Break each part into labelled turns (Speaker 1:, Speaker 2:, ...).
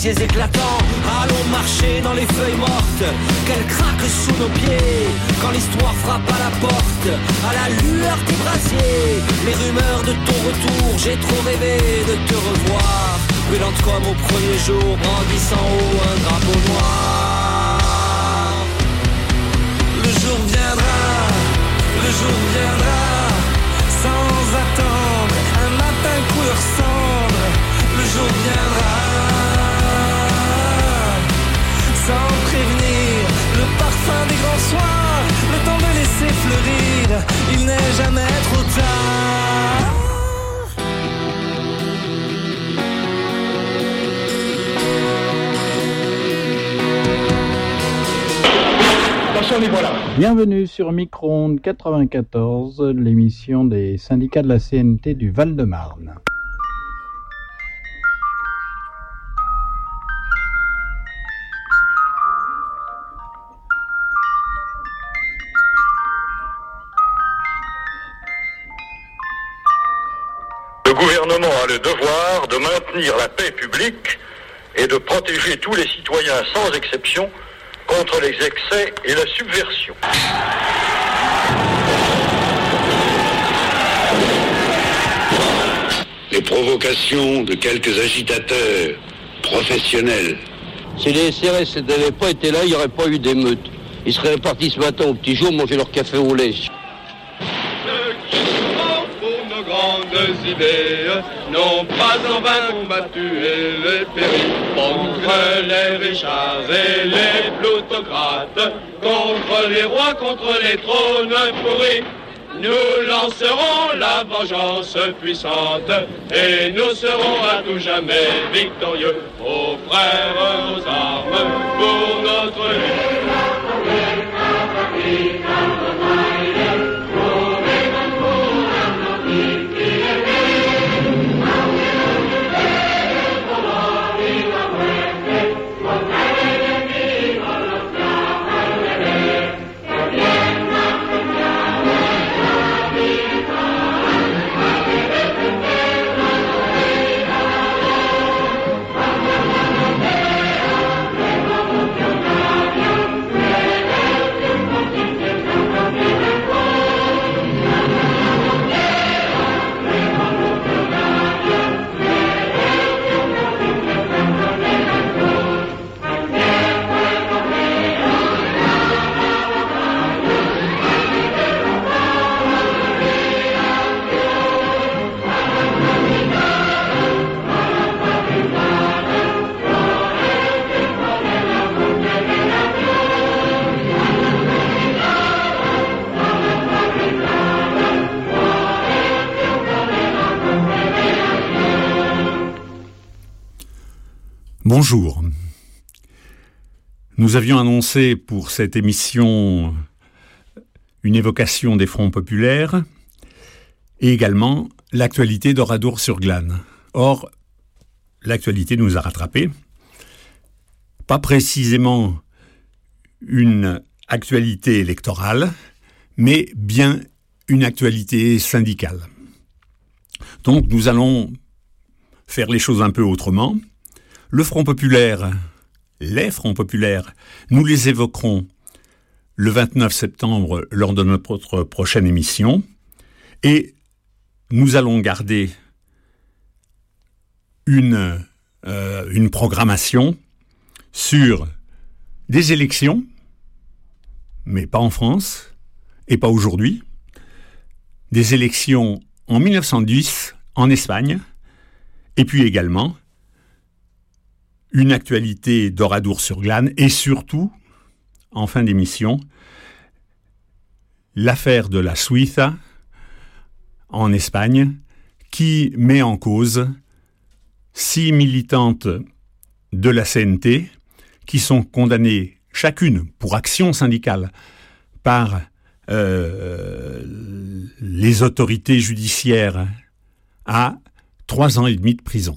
Speaker 1: Éclatants, allons marcher dans les feuilles mortes, qu'elles craquent sous nos pieds, quand l'histoire frappe à la porte, à la lueur des brasiers, les rumeurs de ton retour, j'ai trop rêvé de te revoir, brûlante comme au premier jour, brandissant haut un drapeau noir. Le jour viendra, sans attendre, un matin couleur cendre, le jour viendra. Sans prévenir, le parfum des grands soirs, le temps de laisser fleurir, il n'est jamais trop tard.
Speaker 2: Attention, les voilà.
Speaker 3: Bienvenue sur Micro-ondes 94, l'émission des syndicats de la CNT du Val-de-Marne.
Speaker 4: Le gouvernement a le devoir de maintenir la paix publique et de protéger tous les citoyens sans exception contre les excès et la subversion.
Speaker 5: Les provocations de quelques agitateurs professionnels.
Speaker 6: Si les CRS n'avaient pas été là, il n'y aurait pas eu d'émeute. Ils seraient partis ce matin au petit jour manger leur café au lait.
Speaker 7: Grandes idées n'ont pas en vain combattu et les péris contre les Richards et les plutocrates, contre les rois, contre les trônes pourris. Nous lancerons la vengeance puissante et nous serons à tout jamais victorieux. Ô frères, aux armes pour notre lutte.
Speaker 8: Bonjour. Nous avions annoncé pour cette émission une évocation des fronts populaires et également l'actualité d'Oradour-sur-Glane. Or, l'actualité nous a rattrapés. Pas précisément une actualité électorale, mais bien une actualité syndicale. Donc nous allons faire les choses un peu autrement. Le Front populaire, les Fronts populaires, nous les évoquerons le 29 septembre lors de notre prochaine émission. Et nous allons garder une programmation sur des élections, mais pas en France et pas aujourd'hui. Des élections en 1910 en Espagne, et puis également une actualité d'Oradour-sur-Glane et surtout, en fin d'émission, l'affaire de la Suiza en Espagne qui met en cause 6 militantes de la CNT qui sont condamnées chacune pour action syndicale par les autorités judiciaires à 3 ans et demi de prison.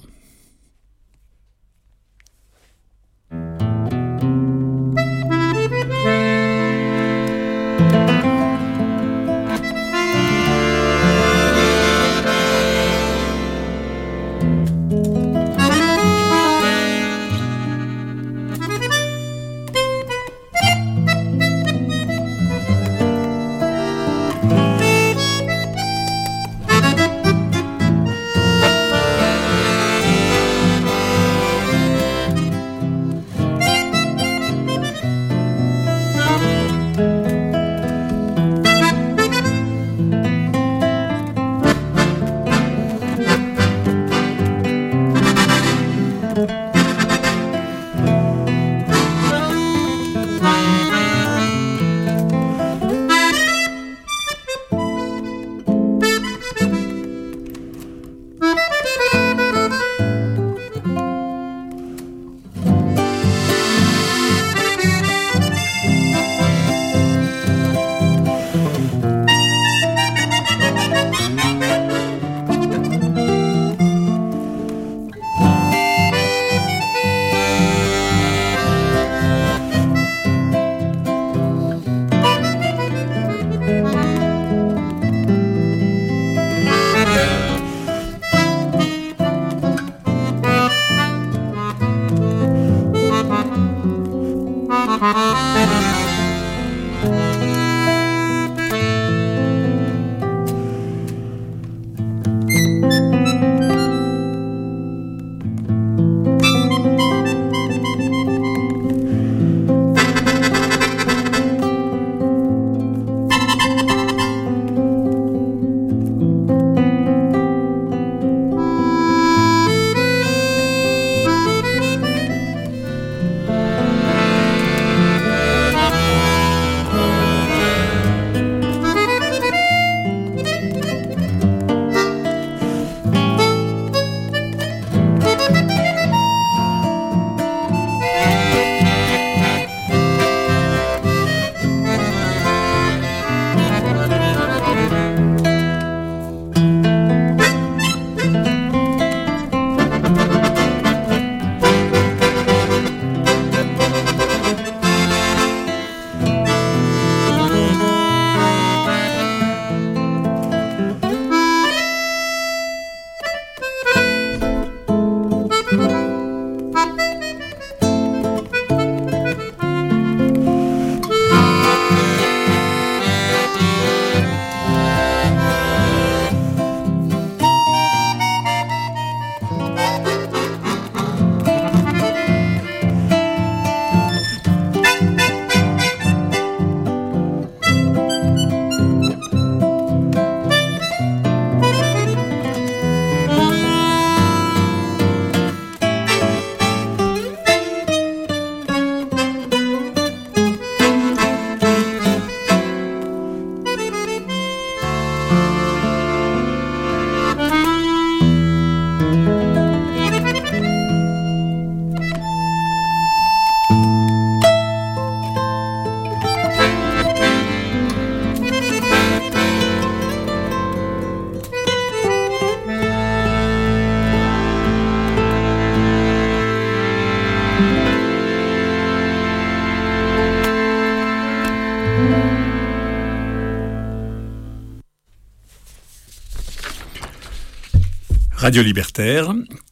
Speaker 8: Radio Libertaire,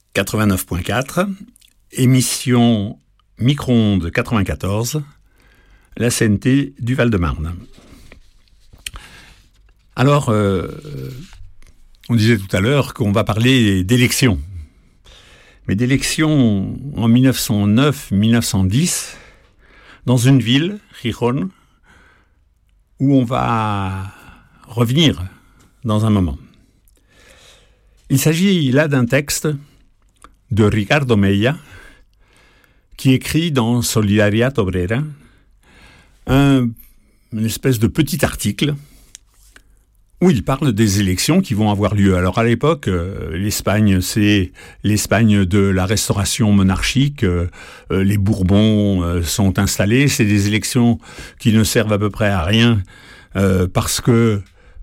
Speaker 8: 89.4, émission Micro-ondes 94, la CNT du Val-de-Marne. Alors, on disait tout à l'heure qu'on va parler d'élections. Mais d'élections en 1909-1910, dans une ville, Gijón, où on va revenir dans un moment. Il s'agit là d'un texte de Ricardo Mella, qui écrit dans Solidaritat Obrera une espèce de petit article où il parle des élections qui vont avoir lieu. Alors à l'époque, l'Espagne, c'est l'Espagne de la restauration monarchique, les Bourbons sont installés, c'est des élections qui ne servent à peu près à rien parce que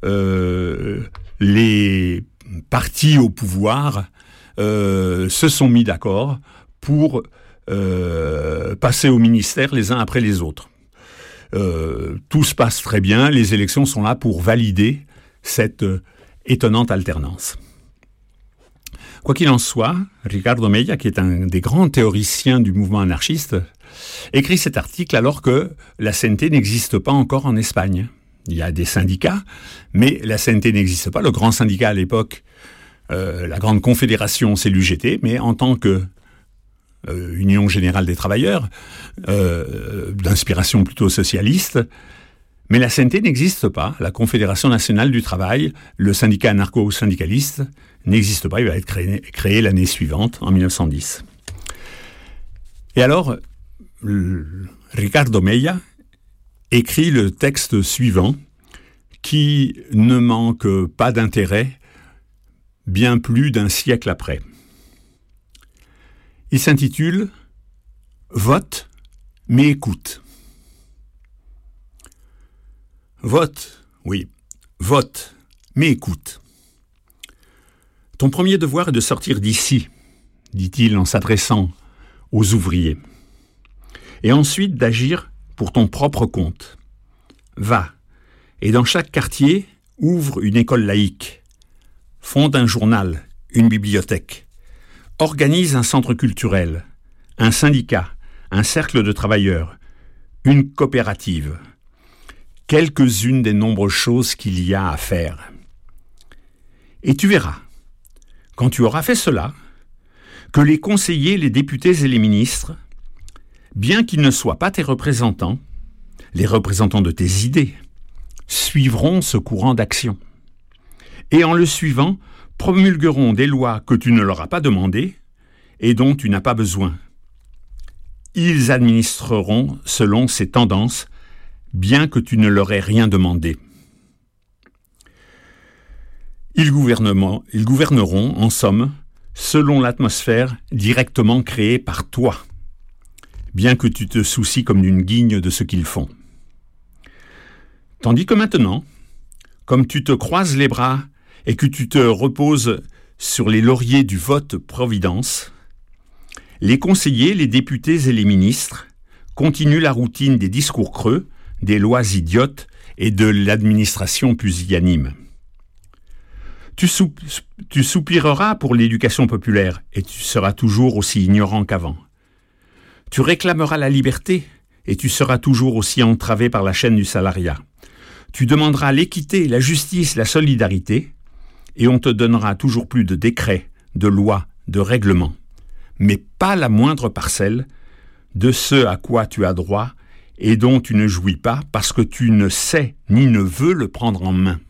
Speaker 8: les partis au pouvoir se sont mis d'accord pour passer au ministère les uns après les autres. Tout se passe très bien, les élections sont là pour valider cette étonnante alternance. Quoi qu'il en soit, Ricardo Mella, qui est un des grands théoriciens du mouvement anarchiste, écrit cet article alors que la CNT n'existe pas encore en Espagne. Il y a des syndicats, mais la CNT n'existe pas. Le grand syndicat à l'époque, la grande confédération, c'est l'UGT, mais en tant que Union Générale des Travailleurs, d'inspiration plutôt socialiste, mais la CNT n'existe pas. La Confédération Nationale du Travail, le syndicat anarcho-syndicaliste, n'existe pas. Il va être créé l'année suivante, en 1910. Et alors, Ricardo Mella écrit le texte suivant, qui ne manque pas d'intérêt bien plus d'un siècle après. Il s'intitule « Vote, mais écoute ». Vote, oui, vote, mais écoute. Ton premier devoir est de sortir d'ici, dit-il en s'adressant aux ouvriers, et ensuite d'agir pour ton propre compte. Va, et dans chaque quartier, ouvre une école laïque, fonde un journal, une bibliothèque, organise un centre culturel, un syndicat, un cercle de travailleurs, une coopérative. Quelques-unes des nombreuses choses qu'il y a à faire. Et tu verras, quand tu auras fait cela, que les conseillers, les députés et les ministres, bien qu'ils ne soient pas tes représentants, les représentants de tes idées, suivront ce courant d'action. Et en le suivant, promulgueront des lois que tu ne leur as pas demandées et dont tu n'as pas besoin. Ils administreront selon ces tendances, bien que tu ne leur aies rien demandé. Ils gouverneront, en somme, selon l'atmosphère directement créée par toi, bien que tu te soucies comme d'une guigne de ce qu'ils font. Tandis que maintenant, comme tu te croises les bras et que tu te reposes sur les lauriers du vote-providence, les conseillers, les députés et les ministres continuent la routine des discours creux, des lois idiotes et de l'administration pusillanime. Tu soupireras pour l'éducation populaire et tu seras toujours aussi ignorant qu'avant. Tu réclameras la liberté et tu seras toujours aussi entravé par la chaîne du salariat. Tu demanderas l'équité, la justice, la solidarité et on te donnera toujours plus de décrets, de lois, de règlements, mais pas la moindre parcelle de ce à quoi tu as droit et dont tu ne jouis pas parce que tu ne sais ni ne veux le prendre en main.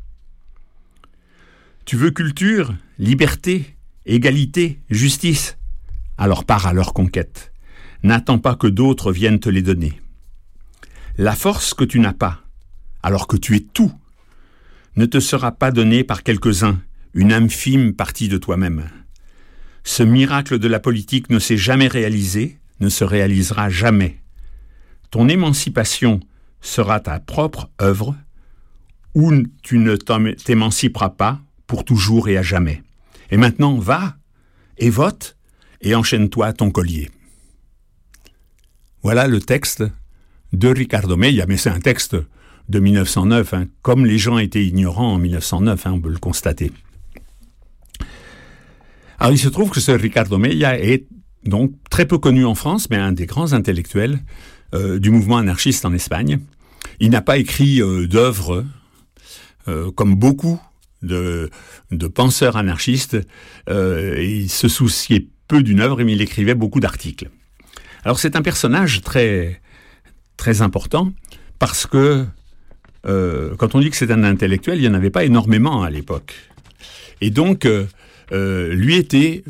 Speaker 8: Tu veux culture, liberté, égalité, justice? Alors pars à leur conquête. N'attends pas que d'autres viennent te les donner. La force que tu n'as pas, alors que tu es tout, ne te sera pas donnée par quelques-uns, une infime partie de toi-même. Ce miracle de la politique ne s'est jamais réalisé, ne se réalisera jamais. Ton émancipation sera ta propre œuvre, ou tu ne t'émanciperas pas pour toujours et à jamais. Et maintenant, va et vote et enchaîne-toi à ton collier. Voilà le texte de Ricardo Mella, mais c'est un texte de 1909, comme les gens étaient ignorants en 1909, on peut le constater. Alors il se trouve que ce Ricardo Mella est donc très peu connu en France, mais un des grands intellectuels du mouvement anarchiste en Espagne. Il n'a pas écrit d'œuvres comme beaucoup de penseurs anarchistes. Il se souciait peu d'une œuvre, mais il écrivait beaucoup d'articles. Alors c'est un personnage très, très important parce que quand on dit que c'est un intellectuel, il n'y en avait pas énormément à l'époque. Et donc, lui était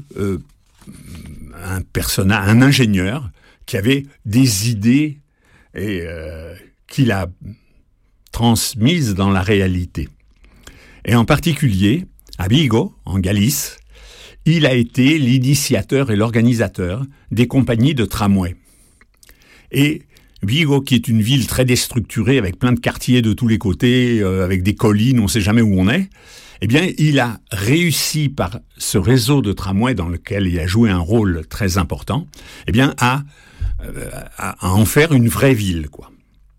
Speaker 8: un ingénieur qui avait des idées et qu'il a transmises dans la réalité. Et en particulier, à Vigo, en Galice, il a été l'initiateur et l'organisateur des compagnies de tramway. Et Vigo, qui est une ville très déstructurée, avec plein de quartiers de tous les côtés, avec des collines, on ne sait jamais où on est, eh bien, il a réussi par ce réseau de tramway dans lequel il a joué un rôle très important, eh bien, à en faire une vraie ville, quoi.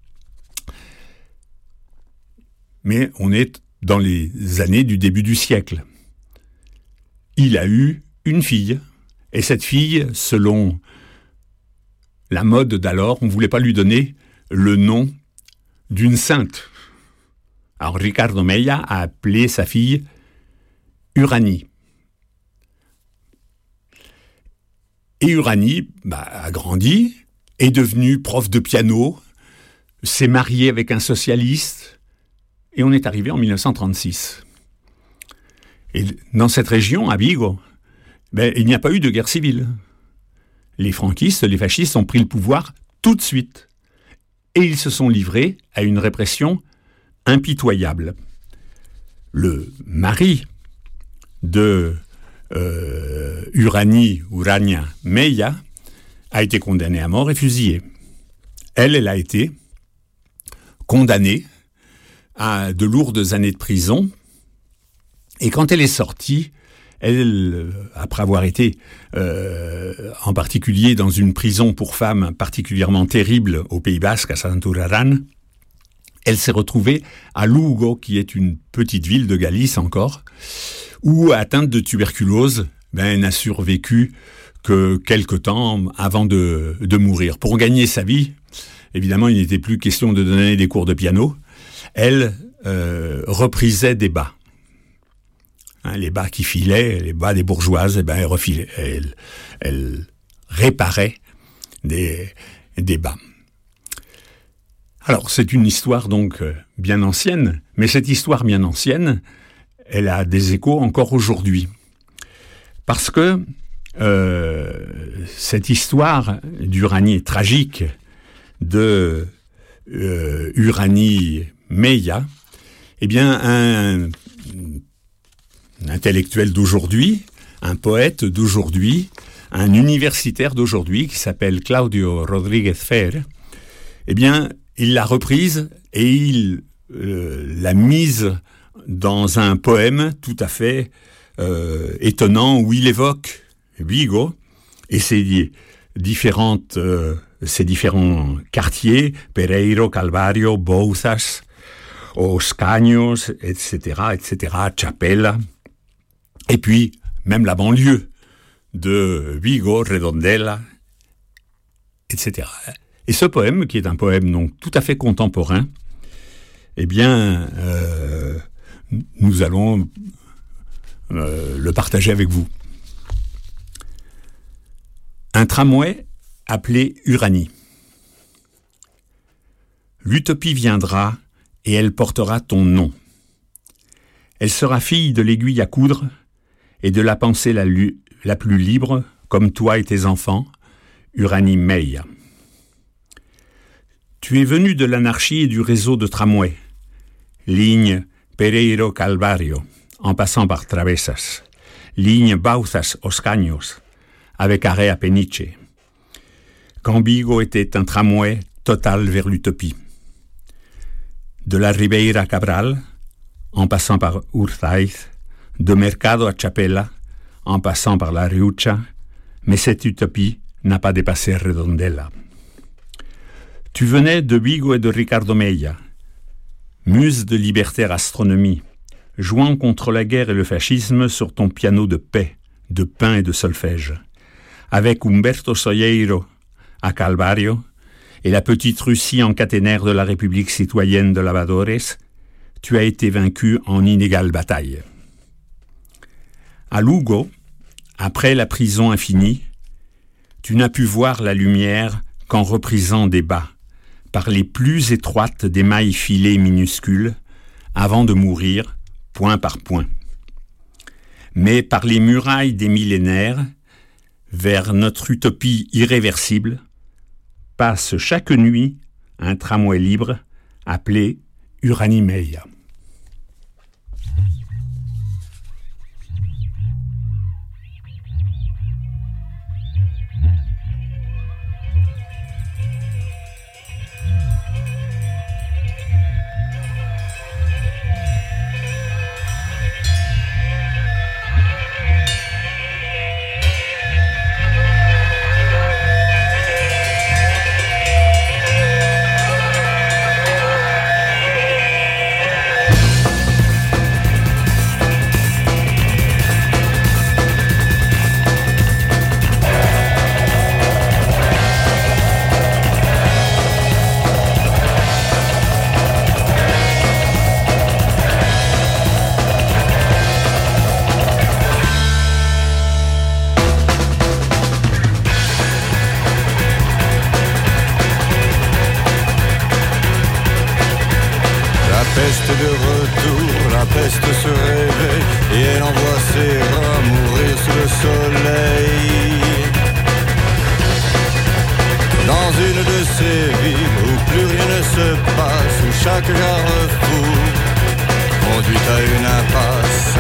Speaker 8: Mais on est dans les années du début du siècle. Il a eu une fille, et cette fille, selon la mode d'alors, on ne voulait pas lui donner le nom d'une sainte. Alors Ricardo Mella a appelé sa fille Uranie. Et Uranie a grandi, est devenue prof de piano, s'est mariée avec un socialiste, et on est arrivé en 1936. Et dans cette région, à Vigo, il n'y a pas eu de guerre civile. Les franquistes, les fascistes ont pris le pouvoir tout de suite. Et ils se sont livrés à une répression impitoyable. Le mari de Urania Mella a été condamné à mort et fusillé. Elle a été condamnée à de lourdes années de prison. Et quand elle est sortie, elle, après avoir été en particulier dans une prison pour femmes particulièrement terrible au Pays Basque, à Santurarán, elle s'est retrouvée à Lugo, qui est une petite ville de Galice encore, où, atteinte de tuberculose, elle n'a survécu que quelque temps avant de mourir. Pour gagner sa vie, évidemment, il n'était plus question de donner des cours de piano. Elle reprisait des bas. Hein, les bas qui filaient, les bas des bourgeoises, eh ben, elle refilait. Elle réparait des bas. Alors, c'est une histoire donc bien ancienne, mais cette histoire bien ancienne, elle a des échos encore aujourd'hui. Parce que cette histoire d'Uranie tragique de Uranie Meia, eh bien, un intellectuel d'aujourd'hui, un poète d'aujourd'hui, un universitaire d'aujourd'hui qui s'appelle Claudio Rodriguez Fer, eh bien, il l'a reprise et il l'a mise dans un poème tout à fait étonnant où il évoque Vigo et ses différents quartiers, Pereiro, Calvario, Bouzas, Os Caños, etc., Chapela, et puis même la banlieue de Vigo, Redondela, etc. Et ce poème, qui est un poème donc tout à fait contemporain, eh bien, nous allons le partager avec vous. Un tramway appelé Uranie. L'utopie viendra et elle portera ton nom. Elle sera fille de l'aiguille à coudre et de la pensée la plus libre, comme toi et tes enfants, Uranie Meia. Tu es venu de l'anarchie et du réseau de tramway, ligne Pereiro Calvario, en passant par Travessas, ligne Bouzas Os Caños, avec arrêt à Peniche. Quand Vigo était un tramway total vers l'utopie. De la Ribeira Cabral, en passant par Urzaiz, de Mercado à Chapela, en passant par la Riucha, mais cette utopie n'a pas dépassé Redondela. Tu venais de Vigo et de Ricardo Meia, muse de libertaire astronomie, jouant contre la guerre et le fascisme sur ton piano de paix, de pain et de solfège, avec Humberto Soyeiro à Calvario et la petite Russie en caténaire de la République citoyenne de Lavadores, tu as été vaincu en inégale bataille. À Lugo, après la prison infinie, tu n'as pu voir la lumière qu'en reprisant des bas, par les plus étroites des mailles filées minuscules, avant de mourir, point par point. Mais par les murailles des millénaires, vers notre utopie irréversible, passe chaque nuit un tramway libre appelé Uranie Meia.
Speaker 9: De retour, la peste se réveille et elle envoie ses rats mourir sous le soleil. Dans une de ces villes où plus rien ne se passe, où chaque carrefour conduit à une impasse.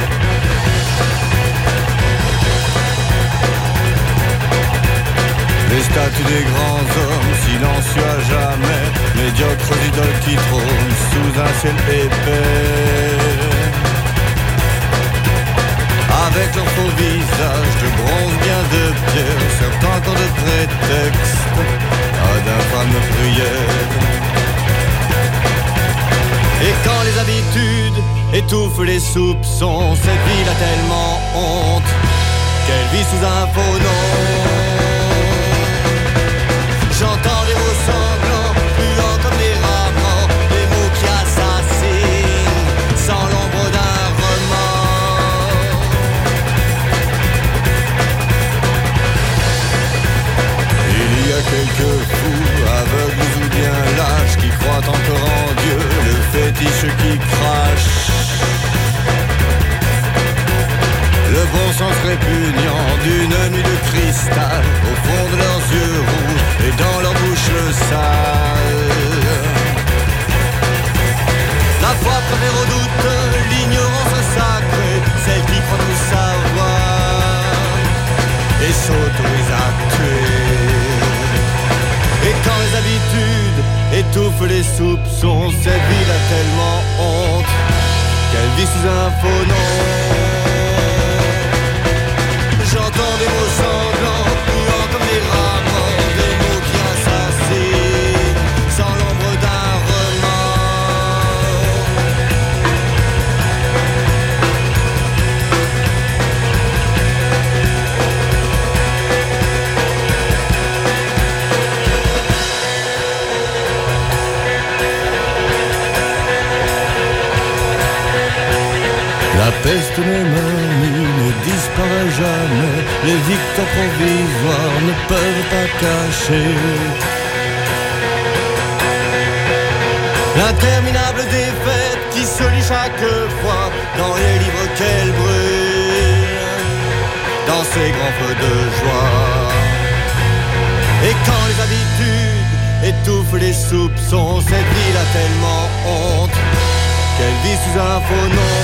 Speaker 9: Les statues des grands hommes, silencieux à jamais, médiocres idoles qui trônent sous un ciel épais. Avec leurs faux visages de bronze bien de pierre, servent encore de prétexte à d'infâmes prières. Et quand les habitudes étouffent les soupçons, cette ville a tellement honte qu'elle vit sous un faux nom. J'entends des mots sanglants quelques fous, aveugles ou bien lâches, qui croient encore en Dieu, le fétiche qui crache. Le bon sens répugnant d'une nuit de cristal, au fond de leurs yeux rouges et dans leur bouche le sale. La foi préfère au doute l'ignorance sacrée, celle qui croit tout savoir et s'autorise à tuer. Et quand les habitudes étouffent les soupçons, cette ville a tellement honte qu'elle vit sous un faux nom. J'entends des mots sanglants, puants comme des rats morts, des mots qui assassinent, sans l'ombre d'un remords. La peste n'est manie, ne disparaît jamais, les victoires provisoires ne peuvent pas cacher l'interminable défaite qui se lit chaque fois dans les livres qu'elle brûle, dans ces grands feux de joie. Et quand les habitudes étouffent les soupçons, cette ville a tellement honte qu'elle vit sous un faux nom.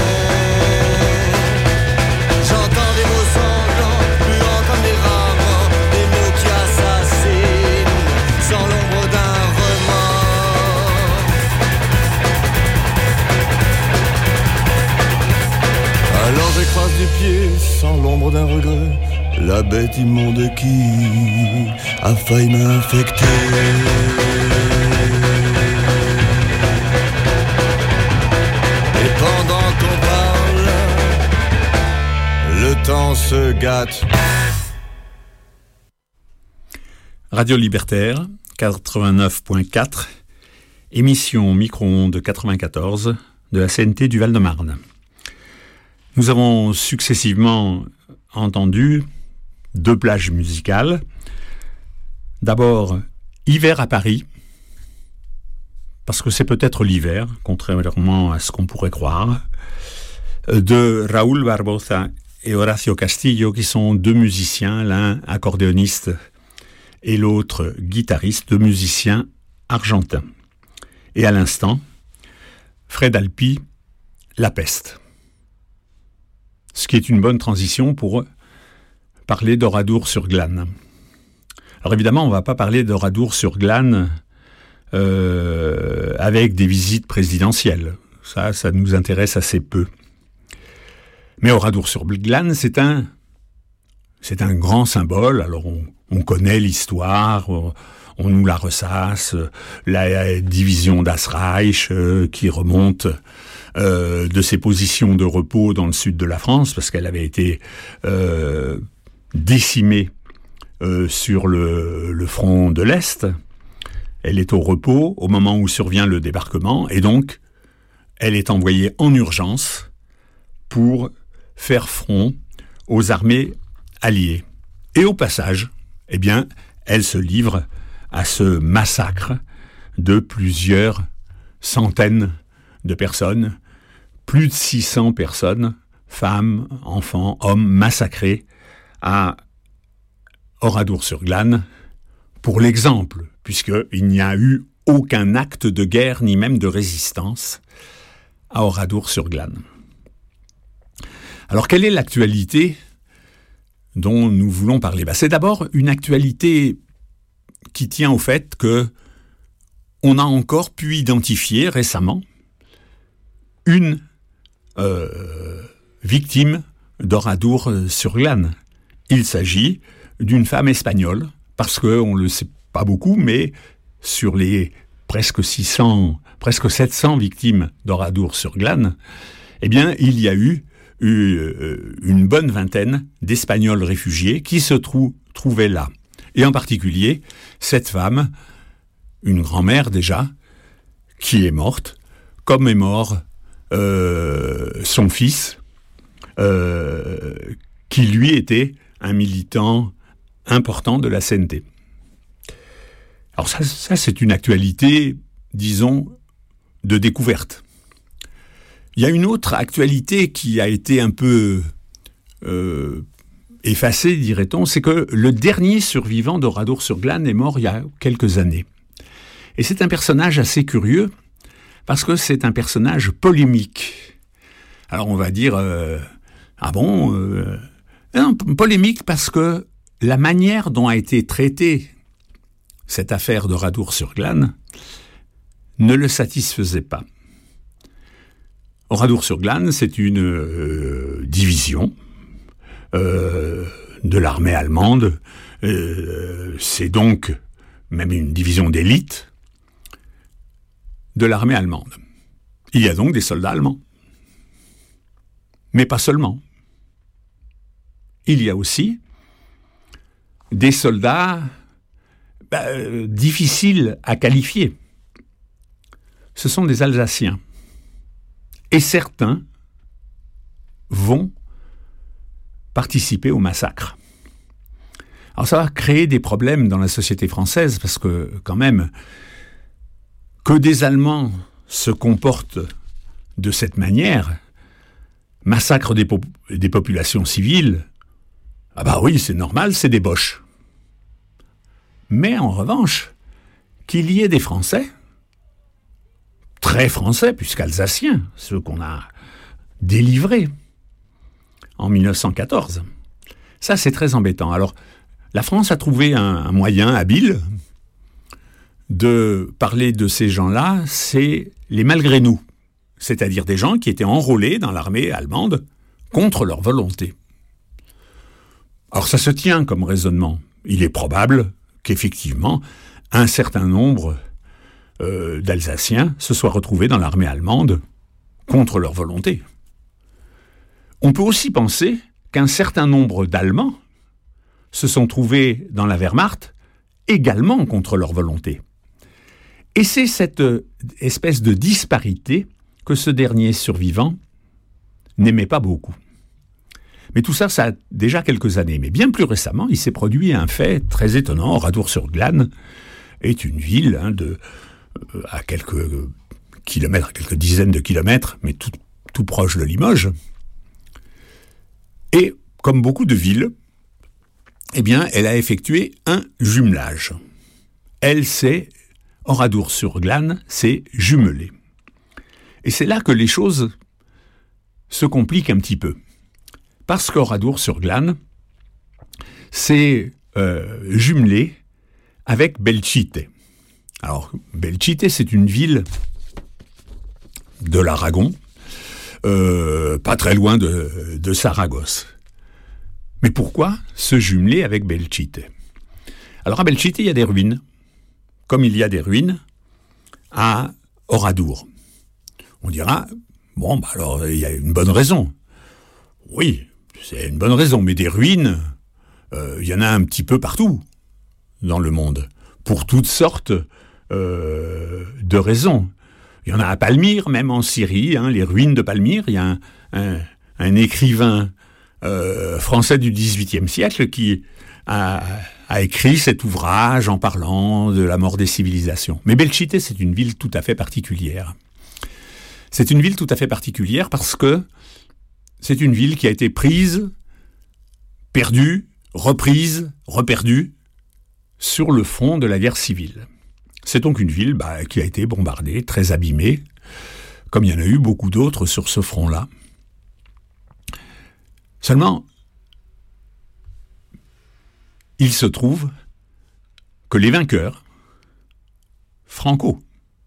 Speaker 9: J'entends des mots sanglants, puants comme des rats morts, des mots qui assassinent, sans l'ombre d'un remords. Alors j'écrase du pied, sans l'ombre d'un regret, la bête immonde qui a failli m'infecter. Et pendant qu'on parle, le temps se gâte.
Speaker 8: Radio Libertaire, 89.4, émission micro-ondes 94 de la CNT du Val-de-Marne. Nous avons successivement entendu deux plages musicales. D'abord, Hiver à Paris, parce que c'est peut-être l'hiver, contrairement à ce qu'on pourrait croire, de Raúl Barbosa et Horacio Castillo, qui sont deux musiciens, l'un accordéoniste et l'autre guitariste, deux musiciens argentins. Et à l'instant, Fred Alpi, La Peste. Ce qui est une bonne transition pour parler d'Oradour-sur-Glane. Alors évidemment, on ne va pas parler d'Oradour-sur-Glane avec des visites présidentielles. Ça nous intéresse assez peu. Mais Oradour-sur-Glane, c'est un grand symbole. Alors on connaît l'histoire, on nous la ressasse, la division d'Asreich qui remonte de ses positions de repos dans le sud de la France, parce qu'elle avait été décimée sur le front de l'Est. Elle est au repos au moment où survient le débarquement, et donc elle est envoyée en urgence pour faire front aux armées alliées. Et au passage, eh bien, elle se livre à ce massacre de plusieurs centaines de personnes, plus de 600 personnes, femmes, enfants, hommes, massacrés à Oradour-sur-Glane, pour l'exemple, puisqu'il n'y a eu aucun acte de guerre, ni même de résistance, à Oradour-sur-Glane. Alors, quelle est l'actualité dont nous voulons parler ? C'est d'abord une actualité qui tient au fait que on a encore pu identifier récemment une victime d'Oradour-sur-Glane. Il s'agit d'une femme espagnole, parce qu'on ne le sait pas beaucoup, mais sur les presque 700 victimes d'Oradour-sur-Glane, eh bien, il y a eu une bonne vingtaine d'Espagnols réfugiés qui se trouvaient là. Et en particulier, cette femme, une grand-mère déjà, qui est morte, comme est mort son fils, qui lui était un militant important de la CNT. Alors ça c'est une actualité, disons, de découverte. Il y a une autre actualité qui a été un peu effacée, dirait-on, c'est que le dernier survivant d'Oradour-sur-Glane est mort il y a quelques années. Et c'est un personnage assez curieux, parce que c'est un personnage polémique. Alors on va dire, non, polémique parce que la manière dont a été traitée cette affaire d'Oradour-sur-Glane ne le satisfaisait pas. Oradour-sur-Glane, c'est une division de l'armée allemande. C'est donc même une division d'élite de l'armée allemande. Il y a donc des soldats allemands. Mais pas seulement. Il y a aussi des soldats difficiles à qualifier. Ce sont des Alsaciens. Et certains vont participer au massacre. Alors ça va créer des problèmes dans la société française, parce que quand même, que des Allemands se comportent de cette manière, massacre des populations civiles, ah bah oui, c'est normal, c'est des boches. Mais en revanche, qu'il y ait des Français, très français, puisqu'alsaciens, ceux qu'on a délivrés en 1914. Ça, c'est très embêtant. Alors, la France a trouvé un moyen habile de parler de ces gens-là, c'est les malgré nous, c'est-à-dire des gens qui étaient enrôlés dans l'armée allemande contre leur volonté. Alors, ça se tient comme raisonnement. Il est probable qu'effectivement, un certain nombre d'Alsaciens se soient retrouvés dans l'armée allemande contre leur volonté. On peut aussi penser qu'un certain nombre d'Allemands se sont trouvés dans la Wehrmacht également contre leur volonté. Et c'est cette espèce de disparité que ce dernier survivant n'aimait pas beaucoup. Mais tout ça, ça a déjà quelques années. Mais bien plus récemment, il s'est produit un fait très étonnant. Oradour-sur-Glane est une ville à quelques kilomètres, à quelques dizaines de kilomètres, mais tout proche de Limoges. Et comme beaucoup de villes, eh bien, elle a effectué un jumelage. Oradour-sur-Glane s'est jumelée. Et c'est là que les choses se compliquent un petit peu. Parce qu'Oradour-sur-Glane s'est jumelé avec Belchite. Alors, Belchite, c'est une ville de l'Aragon, pas très loin de Saragosse. Mais pourquoi se jumeler avec Belchite ? Alors, à Belchite, il y a des ruines, comme il y a des ruines à Oradour. On dira, bon, alors, il y a une bonne raison. Oui, c'est une bonne raison, mais des ruines, il y en a un petit peu partout dans le monde, pour toutes sortes de raisons. Il y en a à Palmyre, même en Syrie, les ruines de Palmyre. Il y a un écrivain français du XVIIIe siècle qui a écrit cet ouvrage en parlant de la mort des civilisations. Mais Belchite, c'est une ville tout à fait particulière. C'est une ville tout à fait particulière parce que c'est une ville qui a été prise, perdue, reprise, reperdue sur le front de la guerre civile. C'est donc une ville qui a été bombardée, très abîmée, comme il y en a eu beaucoup d'autres sur ce front-là. Seulement, il se trouve que les vainqueurs, Franco,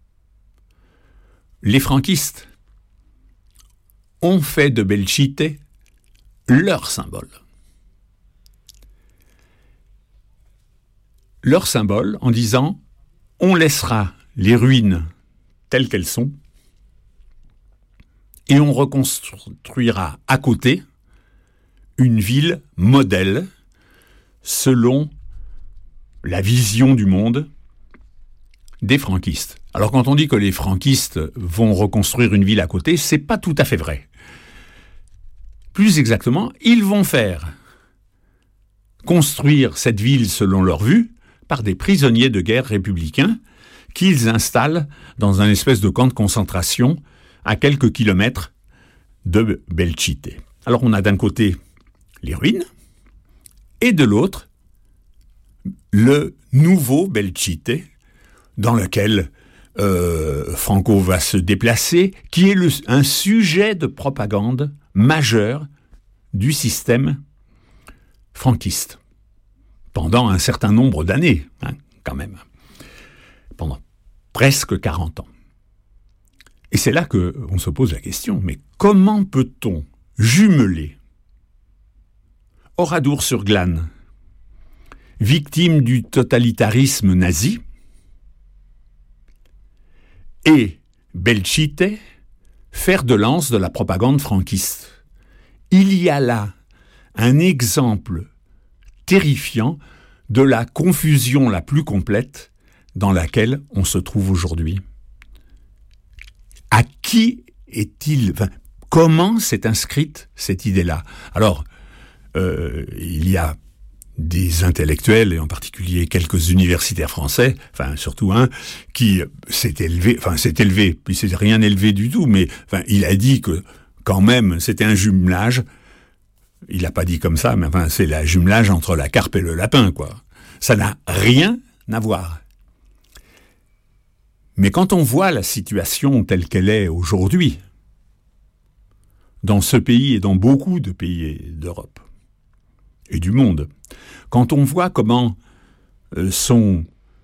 Speaker 8: les franquistes, ont fait de Belchite leur symbole. Leur symbole en disant « On laissera les ruines telles qu'elles sont et on reconstruira à côté une ville modèle selon la vision du monde des franquistes. » Alors quand on dit que les franquistes vont reconstruire une ville à côté, c'est pas tout à fait vrai. Plus exactement, ils vont faire construire cette ville selon leur vue par des prisonniers de guerre républicains qu'ils installent dans un espèce de camp de concentration à quelques kilomètres de Belchite. Alors on a d'un côté les ruines et de l'autre le nouveau Belchite dans lequel Franco va se déplacer, qui est un sujet de propagande majeur du système franquiste pendant un certain nombre d'années, quand même, pendant presque 40 ans. Et c'est là qu'on se pose la question, mais comment peut-on jumeler Oradour-sur-Glane, victime du totalitarisme nazi, et Belchite, fer de lance de la propagande franquiste? Il y a là un exemple terrifiant de la confusion la plus complète dans laquelle on se trouve aujourd'hui. À qui est-il... comment s'est inscrite cette idée-là? Alors, il y a des intellectuels, et en particulier quelques universitaires français, surtout un, qui s'est élevé, puis c'est rien élevé du tout, mais il a dit que quand même c'était un jumelage. Il n'a pas dit comme ça, mais c'est le jumelage entre la carpe et le lapin, quoi. Ça n'a rien à voir. Mais quand on voit la situation telle qu'elle est aujourd'hui, dans ce pays et dans beaucoup de pays d'Europe et du monde, quand on voit comment sont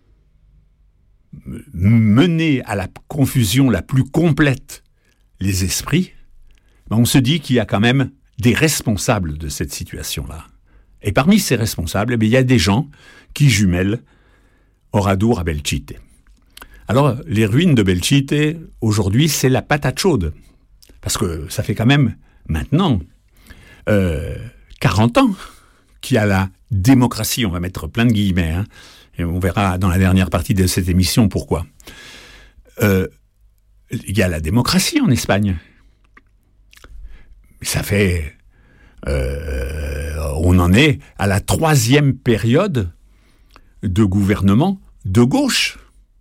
Speaker 8: menés à la confusion la plus complète les esprits, on se dit qu'il y a quand même des responsables de cette situation-là. Et parmi ces responsables, il y a des gens qui jumellent Oradour à Belchite. Alors, les ruines de Belchite, aujourd'hui, c'est la patate chaude. Parce que ça fait quand même, maintenant, 40 ans qu'il y a la démocratie. On va mettre plein de guillemets, et on verra dans la dernière partie de cette émission pourquoi. Il y a la démocratie en Espagne. Ça fait... on en est à la 3e période de gouvernement de gauche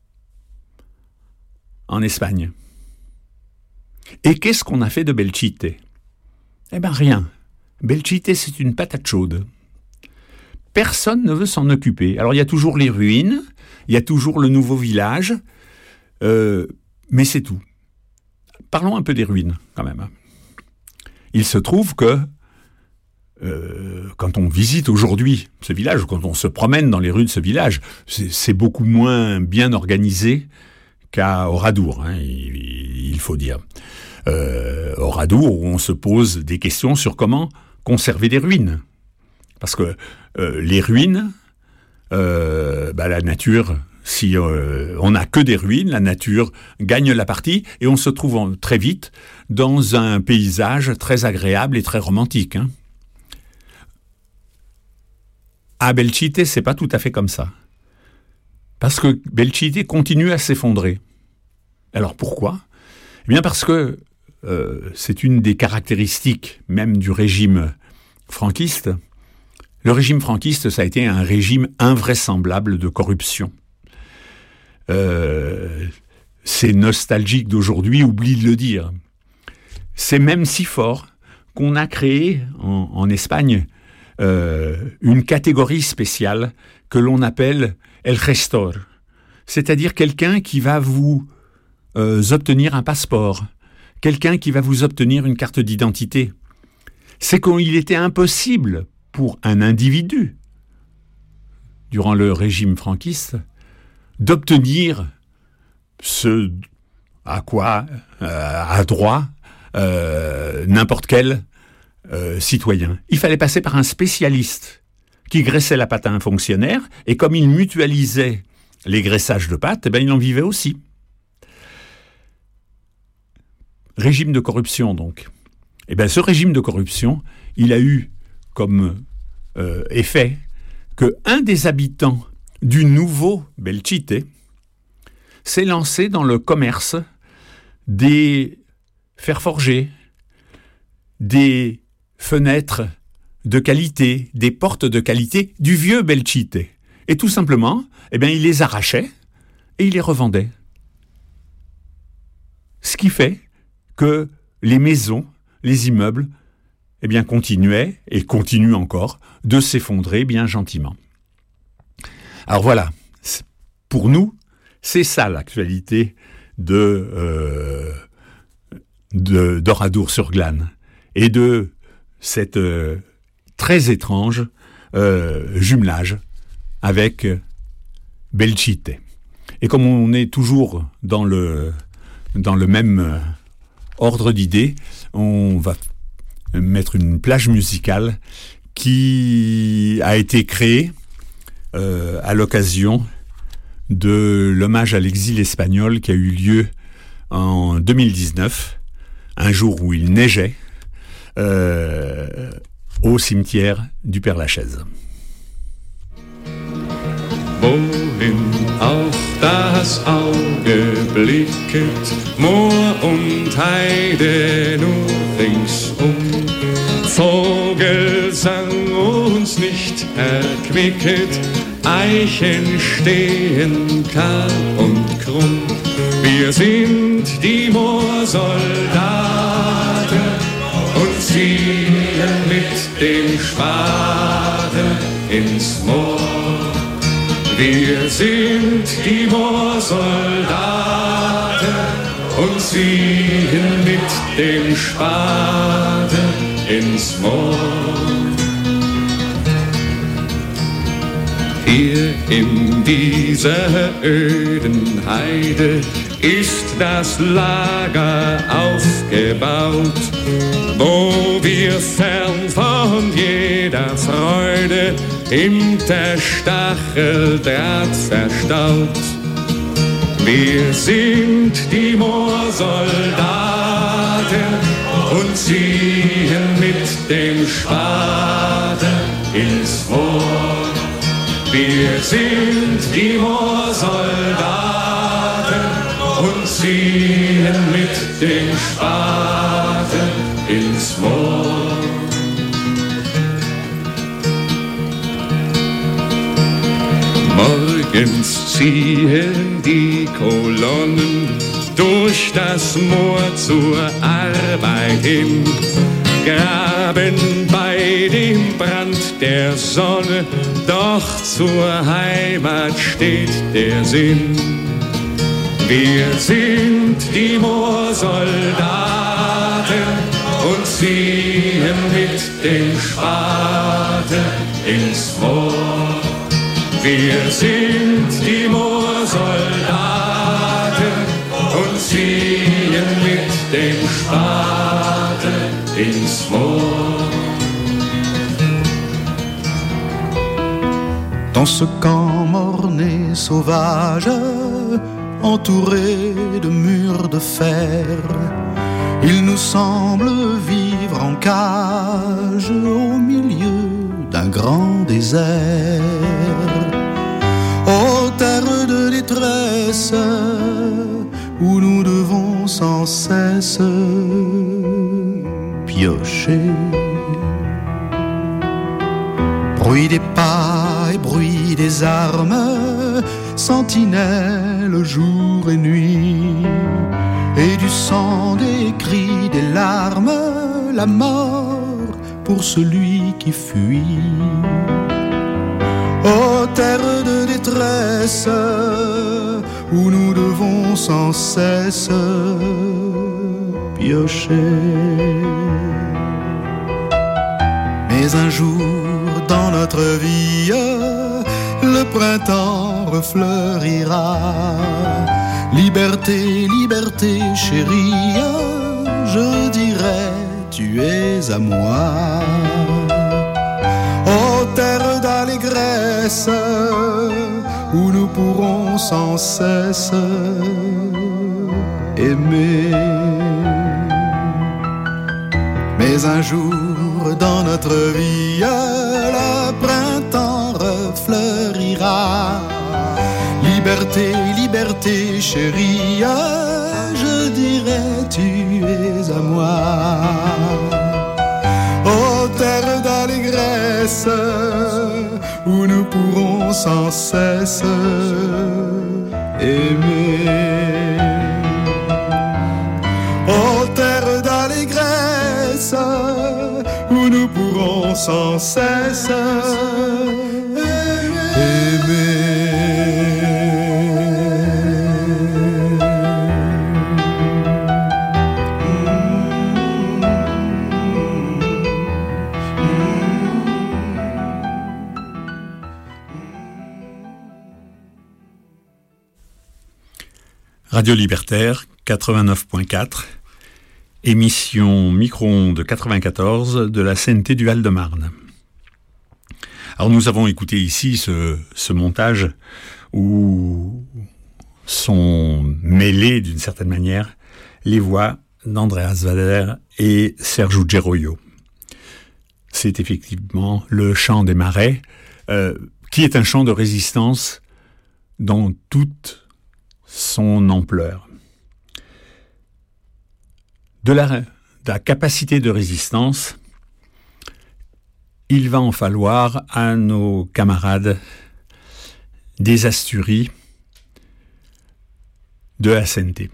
Speaker 8: en Espagne. Et qu'est-ce qu'on a fait de Belchite? Eh bien, rien. Belchite, c'est une patate chaude. Personne ne veut s'en occuper. Alors, il y a toujours les ruines, il y a toujours le nouveau village, mais c'est tout. Parlons un peu des ruines, quand même. Il se trouve que quand on visite aujourd'hui ce village, quand on se promène dans les rues de ce village, c'est beaucoup moins bien organisé qu'à Oradour, il faut dire. Oradour, où on se pose des questions sur comment conserver des ruines. Parce que les ruines, la nature, si on n'a que des ruines, la nature gagne la partie et on se trouve très vite dans un paysage très agréable et très romantique. À Belchite, c'est pas tout à fait comme ça. Parce que Belchite continue à s'effondrer. Alors pourquoi? Eh bien parce que c'est une des caractéristiques même du régime franquiste. Le régime franquiste, ça a été un régime invraisemblable de corruption. C'est nostalgique d'aujourd'hui, oublie de le dire. C'est même si fort qu'on a créé en Espagne une catégorie spéciale que l'on appelle el gestor, c'est-à-dire quelqu'un qui va vous obtenir un passeport, quelqu'un qui va vous obtenir une carte d'identité. C'est qu'il était impossible pour un individu, durant le régime franquiste, d'obtenir ce à quoi a droit n'importe quel citoyen. Il fallait passer par un spécialiste qui graissait la patte à un fonctionnaire, et comme il mutualisait les graissages de pâte, il en vivait aussi. Régime de corruption, donc. Ce régime de corruption, il a eu comme effet qu'un des habitants du nouveau Belchite s'est lancé dans le commerce des fers forgés, des fenêtres de qualité, des portes de qualité du vieux Belchite. Et tout simplement, il les arrachait et il les revendait. Ce qui fait que les maisons, les immeubles, continuaient et continuent encore de s'effondrer bien gentiment. Alors voilà, pour nous, c'est ça l'actualité d'Oradour-sur-Glane et de cette très étrange jumelage avec Belchite. Et comme on est toujours dans le même ordre d'idées, on va mettre une plage musicale qui a été créée à l'occasion de l'hommage à l'exil espagnol qui a eu lieu en 2019, un jour où il neigeait, au cimetière du Père-Lachaise.
Speaker 7: Wohin auch das Auge blicket, Moor und Heide nur ringsum. Vogelsang uns nicht erquicket, Eichen stehen kahl und krumm. Wir sind die Moorsoldaten und ziehen mit dem Spaten ins Moor. Wir sind die Moorsoldaten und ziehen mit dem Spaten ins Moor. Hier in dieser öden Heide ist das Lager aufgebaut, wo wir fern von jeder Freude hinter Stacheldraht verstaut. Wir sind die Moorsoldaten und ziehen mit dem Spaten ins Moor. Wir sind die Moorsoldaten und ziehen mit dem Spaten ins Moor. Morgens ziehen die Kolonnen durch das Moor zur Arbeit hin, graben bei dem Brand der Sonne, doch zur Heimat steht der Sinn. Wir sind die Moorsoldaten und ziehen mit dem Spaten ins Moor. Wir sind die Moorsoldaten und ziehen mit dem Spaten ins Moor.
Speaker 10: Dans ce camp morné sauvage, entouré de murs de fer, il nous semble vivre en cage au milieu d'un grand désert. Ô terre de détresse, où nous devons sans cesse piocher. Bruit des pas et bruit des armes, sentinelle jour et nuit, et du sang, des cris, des larmes, la mort pour celui qui fuit. Ô terre de détresse, où nous devons sans cesse piocher. Mais un jour dans notre vie, le printemps refleurira. Liberté, liberté chérie, je dirais tu es à moi. Ô terre d'allégresse, où nous pourrons sans cesse aimer. Mais un jour dans notre vie, le printemps refleurira. Liberté, liberté chérie, je dirais tu es à moi. Ô terre d'allégresse, où nous pourrons pourrons sans cesse aimer. Oh terre d'allégresse, où nous pourrons sans cesse aimer.
Speaker 8: Radio Libertaire 89.4, émission micro-ondes 94 de la CNT du Val-de-Marne. Alors nous avons écouté ici ce montage où sont mêlées d'une certaine manière les voix d'Andreas Wader et Sergiu Geroio. C'est effectivement le chant des marais, qui est un chant de résistance dans toute son ampleur. De la capacité de résistance, il va en falloir à nos camarades des Asturies de la CNT.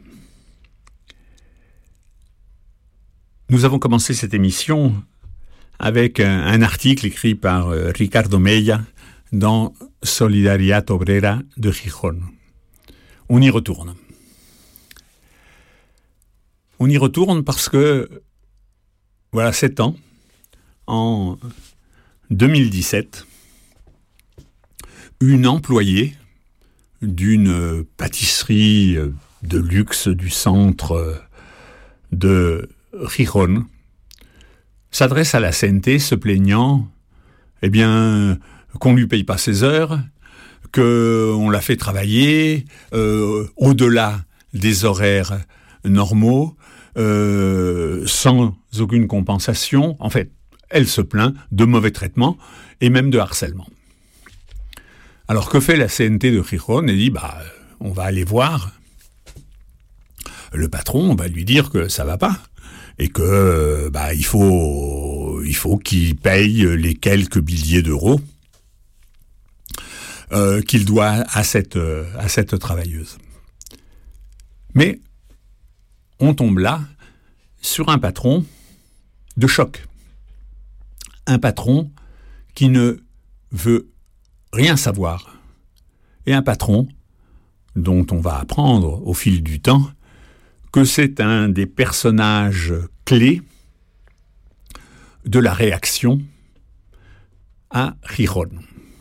Speaker 8: Nous avons commencé cette émission avec un article écrit par Ricardo Mella dans Solidaridad Obrera de Gijón. On y retourne. On y retourne parce que, voilà, 7 ans, en 2017, une employée d'une pâtisserie de luxe du centre de Gijón s'adresse à la CNT se plaignant, qu'on lui paye pas ses heures, qu'on l'a fait travailler au-delà des horaires normaux, sans aucune compensation. En fait, elle se plaint de mauvais traitements et même de harcèlement. Alors que fait la CNT de Gijón? Elle dit, on va aller voir le patron, on va lui dire que ça va pas et que il faut qu'il paye les quelques milliers d'euros qu'il doit à cette travailleuse. Mais on tombe là sur un patron de choc. Un patron qui ne veut rien savoir. Et un patron dont on va apprendre au fil du temps que c'est un des personnages clés de la réaction à Gijón.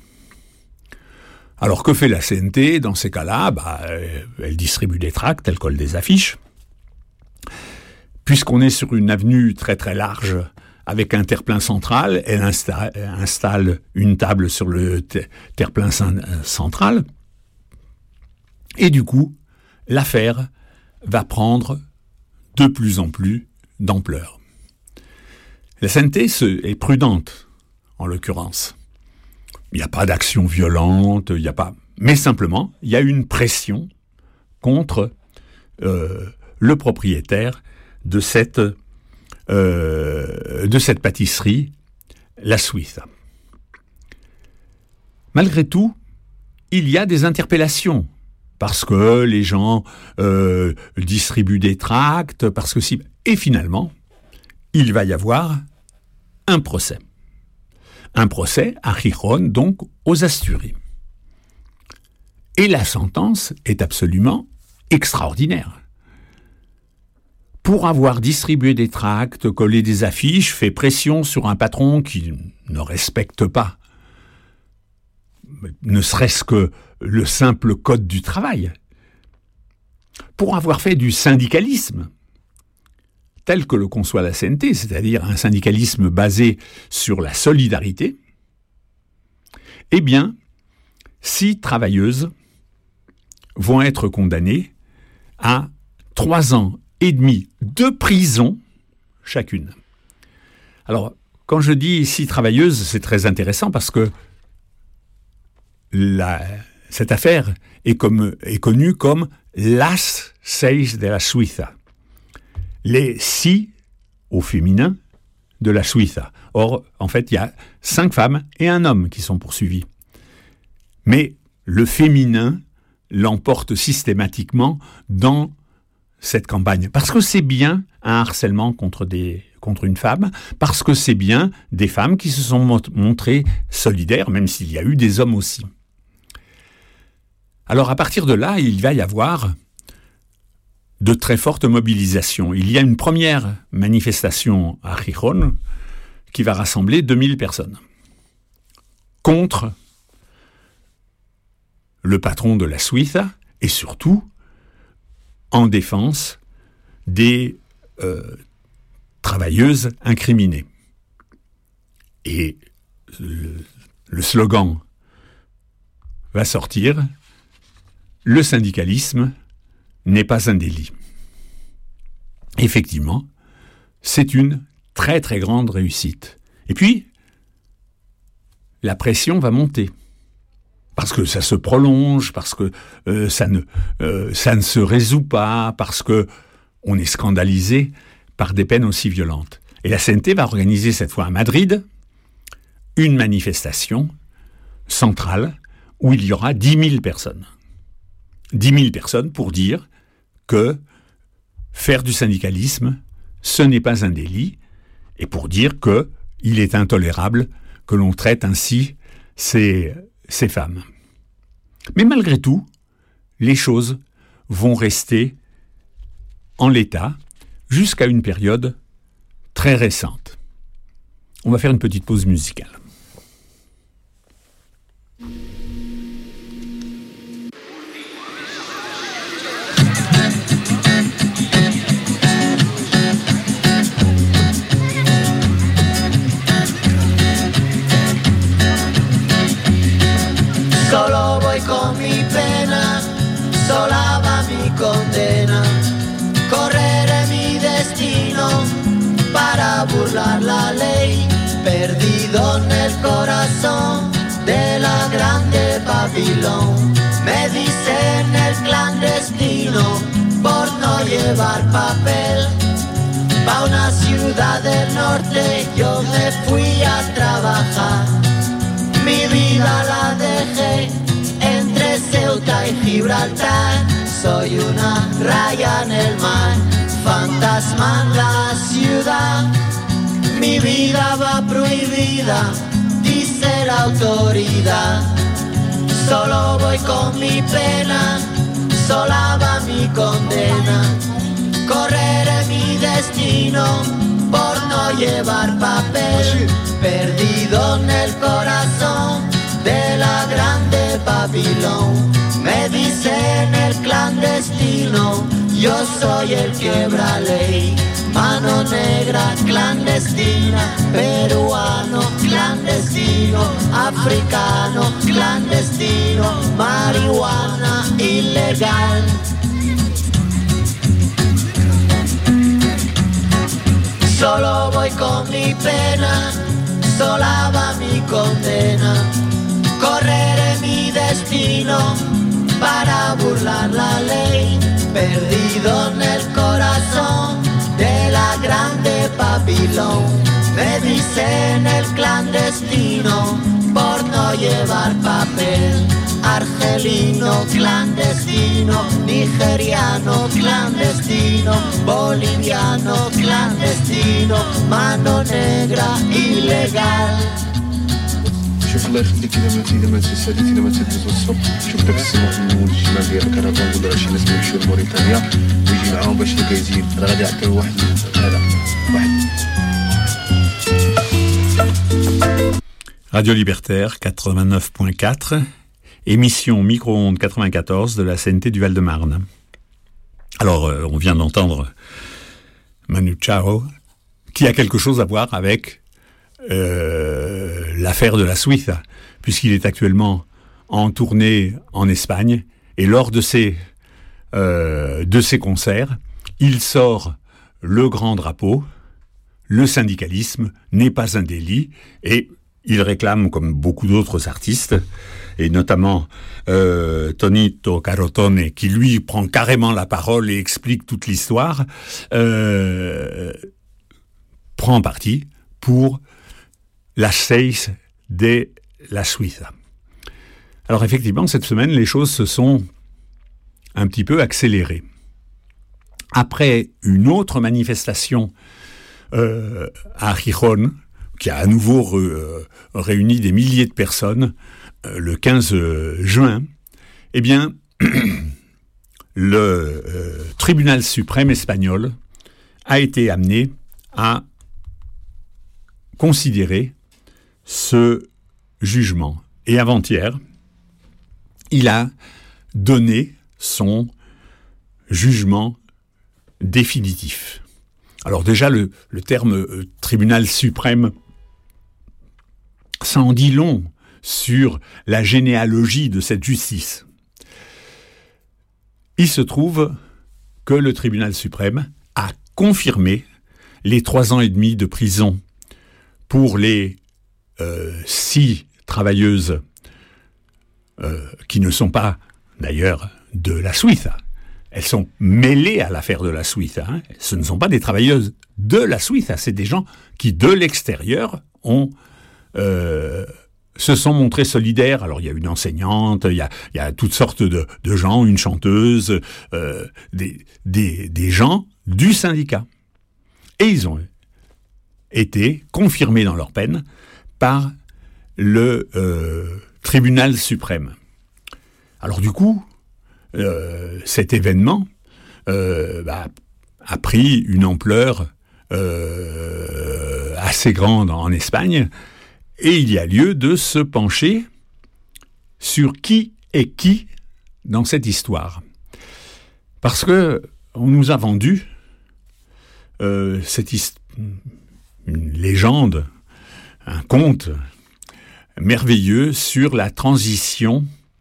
Speaker 8: Alors que fait la CNT dans ces cas-là? Elle distribue des tracts, elle colle des affiches. Puisqu'on est sur une avenue très très large avec un terre-plein central, elle installe une table sur le terre-plein central. Et du coup, l'affaire va prendre de plus en plus d'ampleur. La CNT est prudente, en l'occurrence. Il n'y a pas d'action violente, mais simplement, il y a une pression contre le propriétaire de cette pâtisserie, la Suiza. Malgré tout, il y a des interpellations, parce que les gens distribuent des tracts, et finalement, il va y avoir un procès. Un procès à Gijón, donc aux Asturies. Et la sentence est absolument extraordinaire. Pour avoir distribué des tracts, collé des affiches, fait pression sur un patron qui ne respecte pas, ne serait-ce que le simple code du travail. Pour avoir fait du syndicalisme, tel que le conçoit la CNT, c'est-à-dire un syndicalisme basé sur la solidarité, 6 travailleuses vont être condamnées à 3 ans et demi de prison chacune. Alors, quand je dis 6 travailleuses, c'est très intéressant parce que cette affaire est connue comme las 6 de la Suiza. Les 6 au féminin de la Suiza. Or, en fait, il y a 5 femmes et un homme qui sont poursuivis. Mais le féminin l'emporte systématiquement dans cette campagne. Parce que c'est bien un harcèlement contre une femme, parce que c'est bien des femmes qui se sont montrées solidaires, même s'il y a eu des hommes aussi. Alors à partir de là, il va y avoir de très fortes mobilisations. Il y a une première manifestation à Gijón qui va rassembler 2000 personnes contre le patron de la Suiza et surtout en défense des travailleuses incriminées. Et le slogan va sortir « Le syndicalisme n'est pas un délit ». Effectivement, c'est une très très grande réussite. Et puis, la pression va monter. Parce que ça se prolonge, parce que ça ne se résout pas, parce que on est scandalisé par des peines aussi violentes. Et la CNT va organiser cette fois à Madrid une manifestation centrale où il y aura 10 000 personnes. 10 000 personnes pour dire que faire du syndicalisme, ce n'est pas un délit, et pour dire qu'il est intolérable que l'on traite ainsi ces femmes. Mais malgré tout, les choses vont rester en l'état jusqu'à une période très récente. On va faire une petite pause musicale.
Speaker 11: Solo voy con mi pena, sola va mi condena. Correré mi destino para burlar la ley, perdido en el corazón de la grande Babilón. Me dicen el clandestino por no llevar papel. Pa' una ciudad del norte yo me fui a trabajar. Mi vida la dejé entre Ceuta y Gibraltar. Soy una raya en el mar, fantasma en la ciudad. Mi vida va prohibida, dice la autoridad. Solo voy con mi pena, sola va mi condena. Correré mi destino por no llevar papel, perdido en el corazón de la grande Babilón. Me dicen el clandestino, yo soy el quebra ley. Mano negra clandestina, peruano clandestino, africano clandestino, marihuana ilegal. Solo voy con mi pena, sola va mi condena. Correré mi destino para burlar la ley, perdido en el corazón de la grande Babilón. Me dicen el clandestino por no llevar papel. Argelino clandestino, nigeriano clandestino, boliviano clandestino, mano negra ilegal.
Speaker 12: شوف الله يخليك اذا ما تساليتي اذا ما تدوز الصبح شوف داك السماح من الشمال ديال الكرفان نقول راه شي ناس يمشيو لموريتانيا ويجي معاهم باش الكازين راه غادي يعطيو واحد هذا واحد.
Speaker 8: Radio Libertaire 89.4, émission micro-ondes 94 de la CNT du Val-de-Marne. Alors, on vient d'entendre Manu Chao, qui a quelque chose à voir avec l'affaire de la Suiza, puisqu'il est actuellement en tournée en Espagne, et lors de ses concerts, il sort le grand drapeau, le syndicalisme n'est pas un délit, et il réclame, comme beaucoup d'autres artistes, et notamment Tonito Carotone, qui lui prend carrément la parole et explique toute l'histoire, prend parti pour las 6 de la Suiza. Alors effectivement, cette semaine, les choses se sont un petit peu accélérées. Après une autre manifestation à Gijón, qui a à nouveau réuni des milliers de personnes le 15 juin, eh bien, le tribunal suprême espagnol a été amené à considérer ce jugement. Et avant-hier, il a donné son jugement définitif. Alors déjà, le terme tribunal suprême, ça en dit long sur la généalogie de cette justice. Il se trouve que le tribunal suprême a confirmé les 3 ans et demi de prison pour les 6 travailleuses qui ne sont pas, d'ailleurs, de la Suiza. Elles sont mêlées à l'affaire de la Suiza. Hein. Ce ne sont pas des travailleuses de la Suiza, c'est des gens qui, de l'extérieur, se sont montrés solidaires. Alors, il y a une enseignante, il y a toutes sortes de gens, une chanteuse, des gens du syndicat. Et ils ont été confirmés dans leur peine par le tribunal suprême. Alors du coup, cet événement a pris une ampleur assez grande en Espagne, et il y a lieu de se pencher sur qui est qui dans cette histoire. Parce que on nous a vendu une légende, un conte merveilleux sur la transition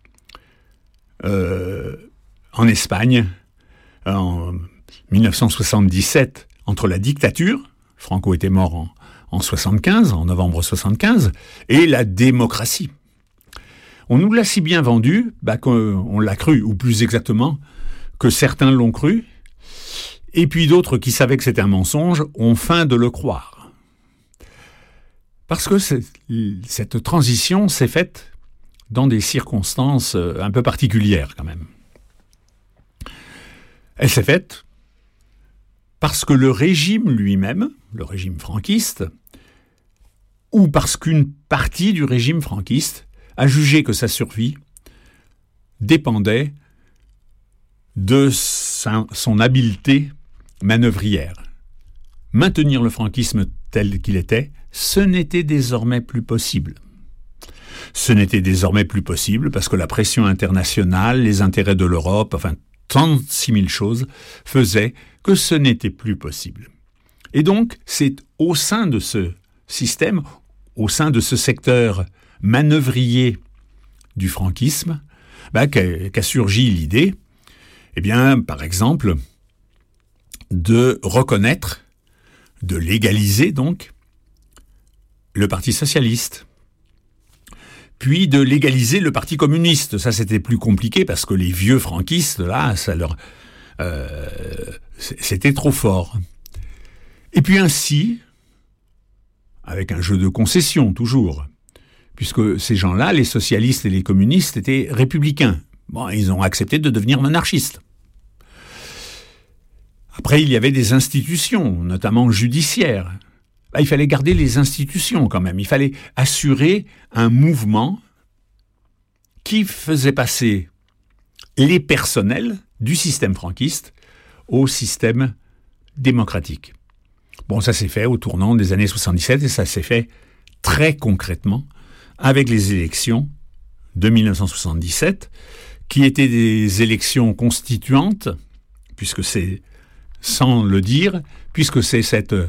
Speaker 8: en Espagne en 1977 entre la dictature, Franco était mort en 75, en novembre 75, et la démocratie. On nous l'a si bien vendu qu'on l'a cru, ou plus exactement, que certains l'ont cru, et puis d'autres qui savaient que c'était un mensonge ont feint de le croire. Parce que cette transition s'est faite dans des circonstances un peu particulières quand même. Elle s'est faite parce que le régime lui-même, le régime franquiste, ou parce qu'une partie du régime franquiste a jugé que sa survie dépendait de son habileté manœuvrière. Maintenir le franquisme tel qu'il était, ce n'était désormais plus possible. Ce n'était désormais plus possible parce que la pression internationale, les intérêts de l'Europe, enfin 36 000 choses, faisaient que ce n'était plus possible. Et donc, c'est au sein de ce système, au sein de ce secteur manœuvrier du franquisme, qu'a surgi l'idée, par exemple, de reconnaître, de légaliser donc, le Parti socialiste, puis de légaliser le Parti communiste. Ça, c'était plus compliqué parce que les vieux franquistes, là, c'était trop fort. Et puis ainsi, avec un jeu de concession toujours, puisque ces gens-là, les socialistes et les communistes, étaient républicains. Bon, ils ont accepté de devenir monarchistes. Après, il y avait des institutions, notamment judiciaires. Il fallait garder les institutions quand même. Il fallait assurer un mouvement qui faisait passer les personnels du système franquiste au système démocratique. Bon, ça s'est fait au tournant des années 77 et ça s'est fait très concrètement avec les élections de 1977, qui étaient des élections constituantes, puisque c'est, sans le dire, puisque c'est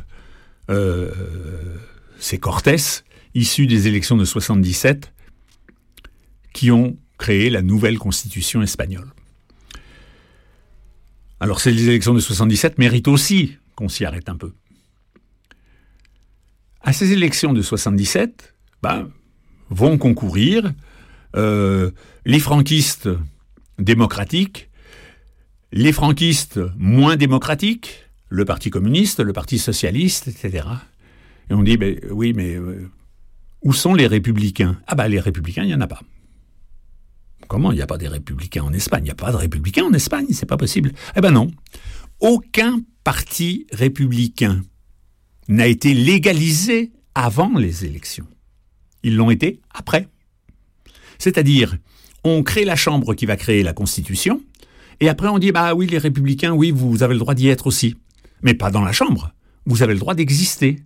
Speaker 8: ces Cortés, issus des élections de 77, qui ont créé la nouvelle constitution espagnole. Alors, ces élections de 77 méritent aussi qu'on s'y arrête un peu. À ces élections de 77, vont concourir les franquistes démocratiques, les franquistes moins démocratiques, le Parti communiste, le Parti socialiste, etc. Et on dit, où sont les républicains ? Les républicains, il n'y en a pas. Comment il n'y a pas des républicains en Espagne? Il n'y a pas de républicains en Espagne, c'est pas possible. Eh ben non. Aucun parti républicain n'a été légalisé avant les élections. Ils l'ont été après. C'est-à-dire, on crée la chambre qui va créer la Constitution, et après on dit, bah oui, les républicains, oui, vous avez le droit d'y être aussi. Mais pas dans la chambre. Vous avez le droit d'exister.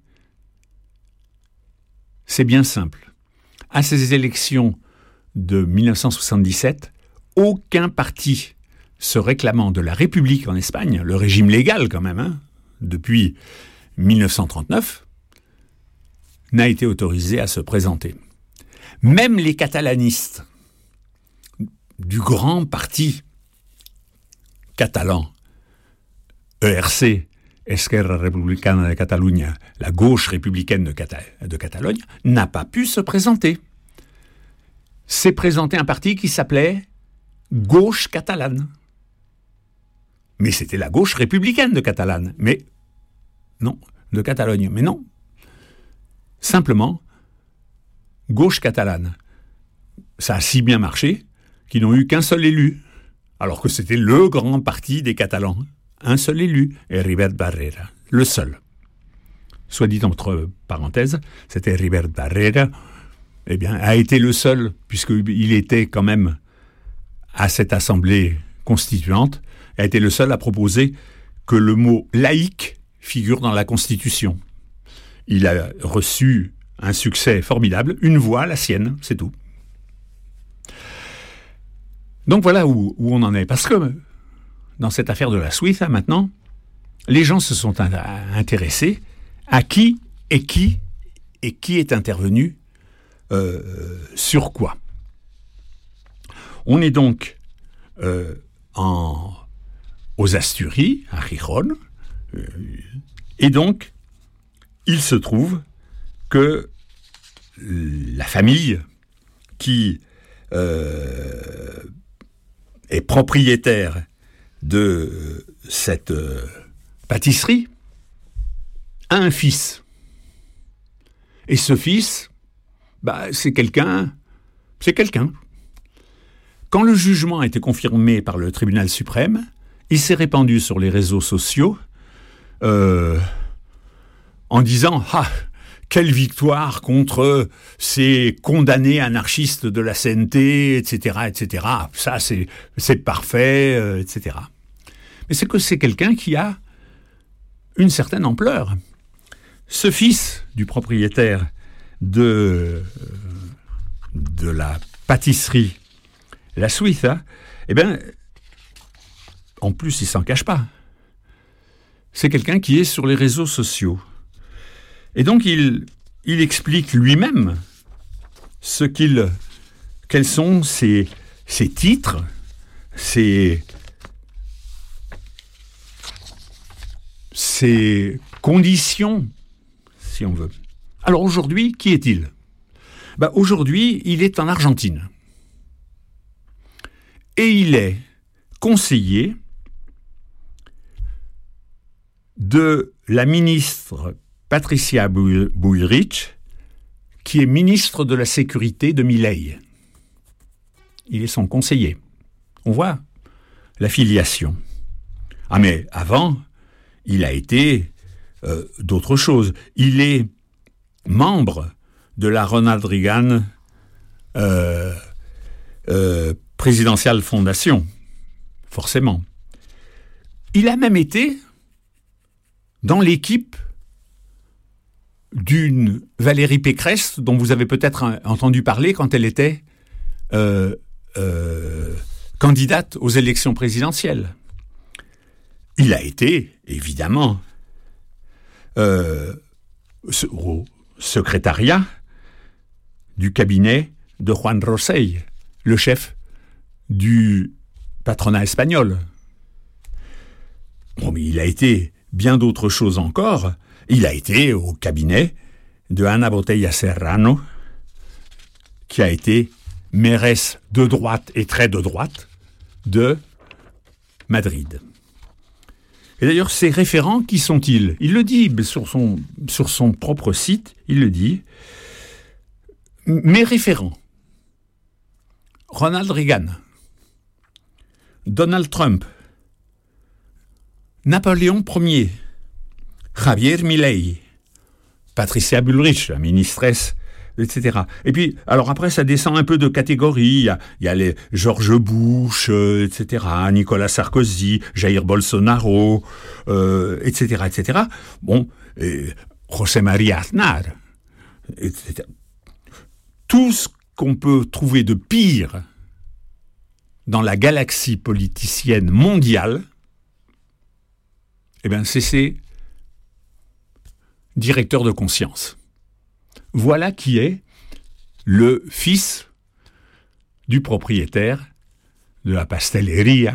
Speaker 8: C'est bien simple. À ces élections de 1977, aucun parti se réclamant de la République en Espagne, le régime légal quand même, depuis 1939, n'a été autorisé à se présenter. Même les catalanistes du grand parti catalan, ERC, Esquerra Republicana de Catalunya, la gauche républicaine de Catalogne, n'a pas pu se présenter. S'est présenté un parti qui s'appelait Gauche catalane. Mais c'était la gauche républicaine de Catalogne. Mais non, de Catalogne. Mais non. Simplement, Gauche catalane. Ça a si bien marché qu'ils n'ont eu qu'un seul élu. Alors que c'était le grand parti des Catalans. Un seul élu, Heribert Barrera. Le seul. Soit dit entre parenthèses, c'était Heribert Barrera, eh bien, a été le seul, puisqu'il était quand même à cette assemblée constituante, a été le seul à proposer que le mot laïque figure dans la Constitution. Il a reçu un succès formidable, une voix, la sienne, c'est tout. Donc voilà où on en est. Parce que dans cette affaire de la Suiza, maintenant, les gens se sont intéressés à qui est intervenu sur quoi. On est donc aux Asturies, à Gijón, et donc il se trouve que la famille qui est propriétaire de cette pâtisserie a un fils. Et ce fils, c'est quelqu'un. Quand le jugement a été confirmé par le tribunal suprême, il s'est répandu sur les réseaux sociaux en disant « Ah, quelle victoire contre ces condamnés anarchistes de la CNT, etc., etc. Ça, c'est parfait, etc. » Mais c'est que c'est quelqu'un qui a une certaine ampleur. Ce fils du propriétaire de la pâtisserie La Suiza, en plus, il s'en cache pas. C'est quelqu'un qui est sur les réseaux sociaux. Et donc, il explique lui-même quels sont ses titres, ses conditions, si on veut. Alors aujourd'hui, qui est-il ? Aujourd'hui, il est en Argentine. Et il est conseiller de la ministre Patricia Bullrich, qui est ministre de la Sécurité de Milei. Il est son conseiller. On voit la filiation. Ah mais avant, il a été d'autres choses. Il est membre de la Ronald Reagan Presidential Foundation, forcément. Il a même été dans l'équipe d'une Valérie Pécresse, dont vous avez peut-être entendu parler quand elle était candidate aux élections présidentielles. Il a été, évidemment, au secrétariat du cabinet de Juan Rosell, le chef du patronat espagnol. Bon, mais il a été bien d'autres choses encore. Il a été au cabinet de Ana Botella Serrano, qui a été mairesse de droite et très de droite de Madrid. Et d'ailleurs, ces référents, qui sont-ils ? Il le dit sur son propre site, il le dit. Mes référents Ronald Reagan, Donald Trump, Napoléon Ier, Javier Milei, Patricia Bullrich, la ministresse, etc. Et puis, alors après, ça descend un peu de catégorie. Il y a les George Bush, etc., Nicolas Sarkozy, Jair Bolsonaro, etc., etc. Bon, José María Aznar, etc. Tout ce qu'on peut trouver de pire dans la galaxie politicienne mondiale, eh bien, c'est ces directeurs de conscience. Voilà qui est le fils du propriétaire de la Pasteleria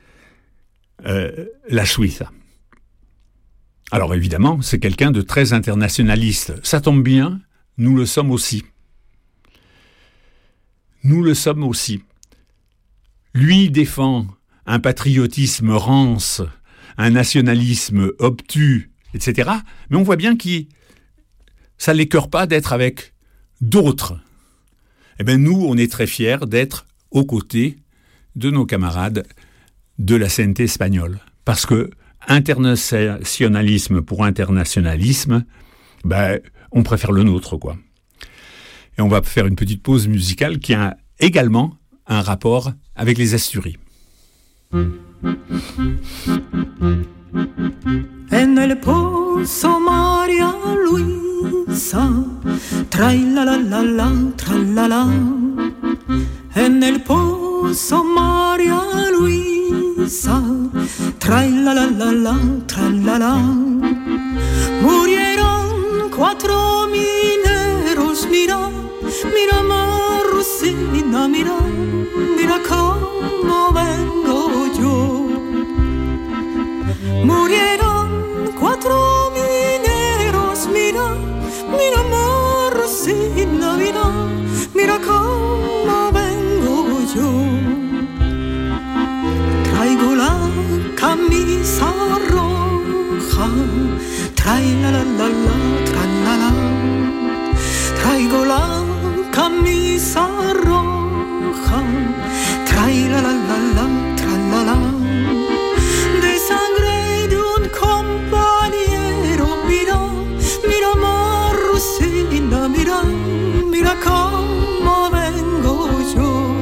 Speaker 8: La Suiza. Alors évidemment, c'est quelqu'un de très internationaliste. Ça tombe bien, nous le sommes aussi. Nous le sommes aussi. Lui défend un patriotisme rance, un nationalisme obtus, etc. Mais on voit bien que ça ne l'écœure pas d'être avec d'autres. Eh bien, nous, on est très fiers d'être aux côtés de nos camarades de la CNT espagnole. Parce que internationalisme pour internationalisme, on préfère le nôtre, quoi. Et on va faire une petite pause musicale qui a également un rapport avec les Asturies.
Speaker 13: En el pozo María Luisa, tra-la-la-la-la, tra-la-la. En el pozo María Luisa, tra-la-la-la-la, tra-la-la. Murieron 4 mineros, mira, mira Marrusina, mira, mira cómo vengo yo. Murieron 4 mineros, mira, mira Marrusina, mira, mira cómo vengo yo. Traigo la camisa roja, tra-la-la-la-la, tra-la-la. Traigo la camisa roja, tra-la-la-la-la, tra-la-la. De sangre de un compañero, mira, mira Marrusina, mira, mira cómo vengo yo.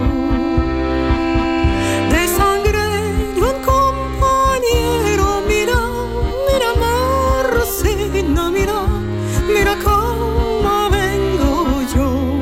Speaker 13: De sangre de un compañero, mira, mira Marrusina, mira, mira cómo vengo yo.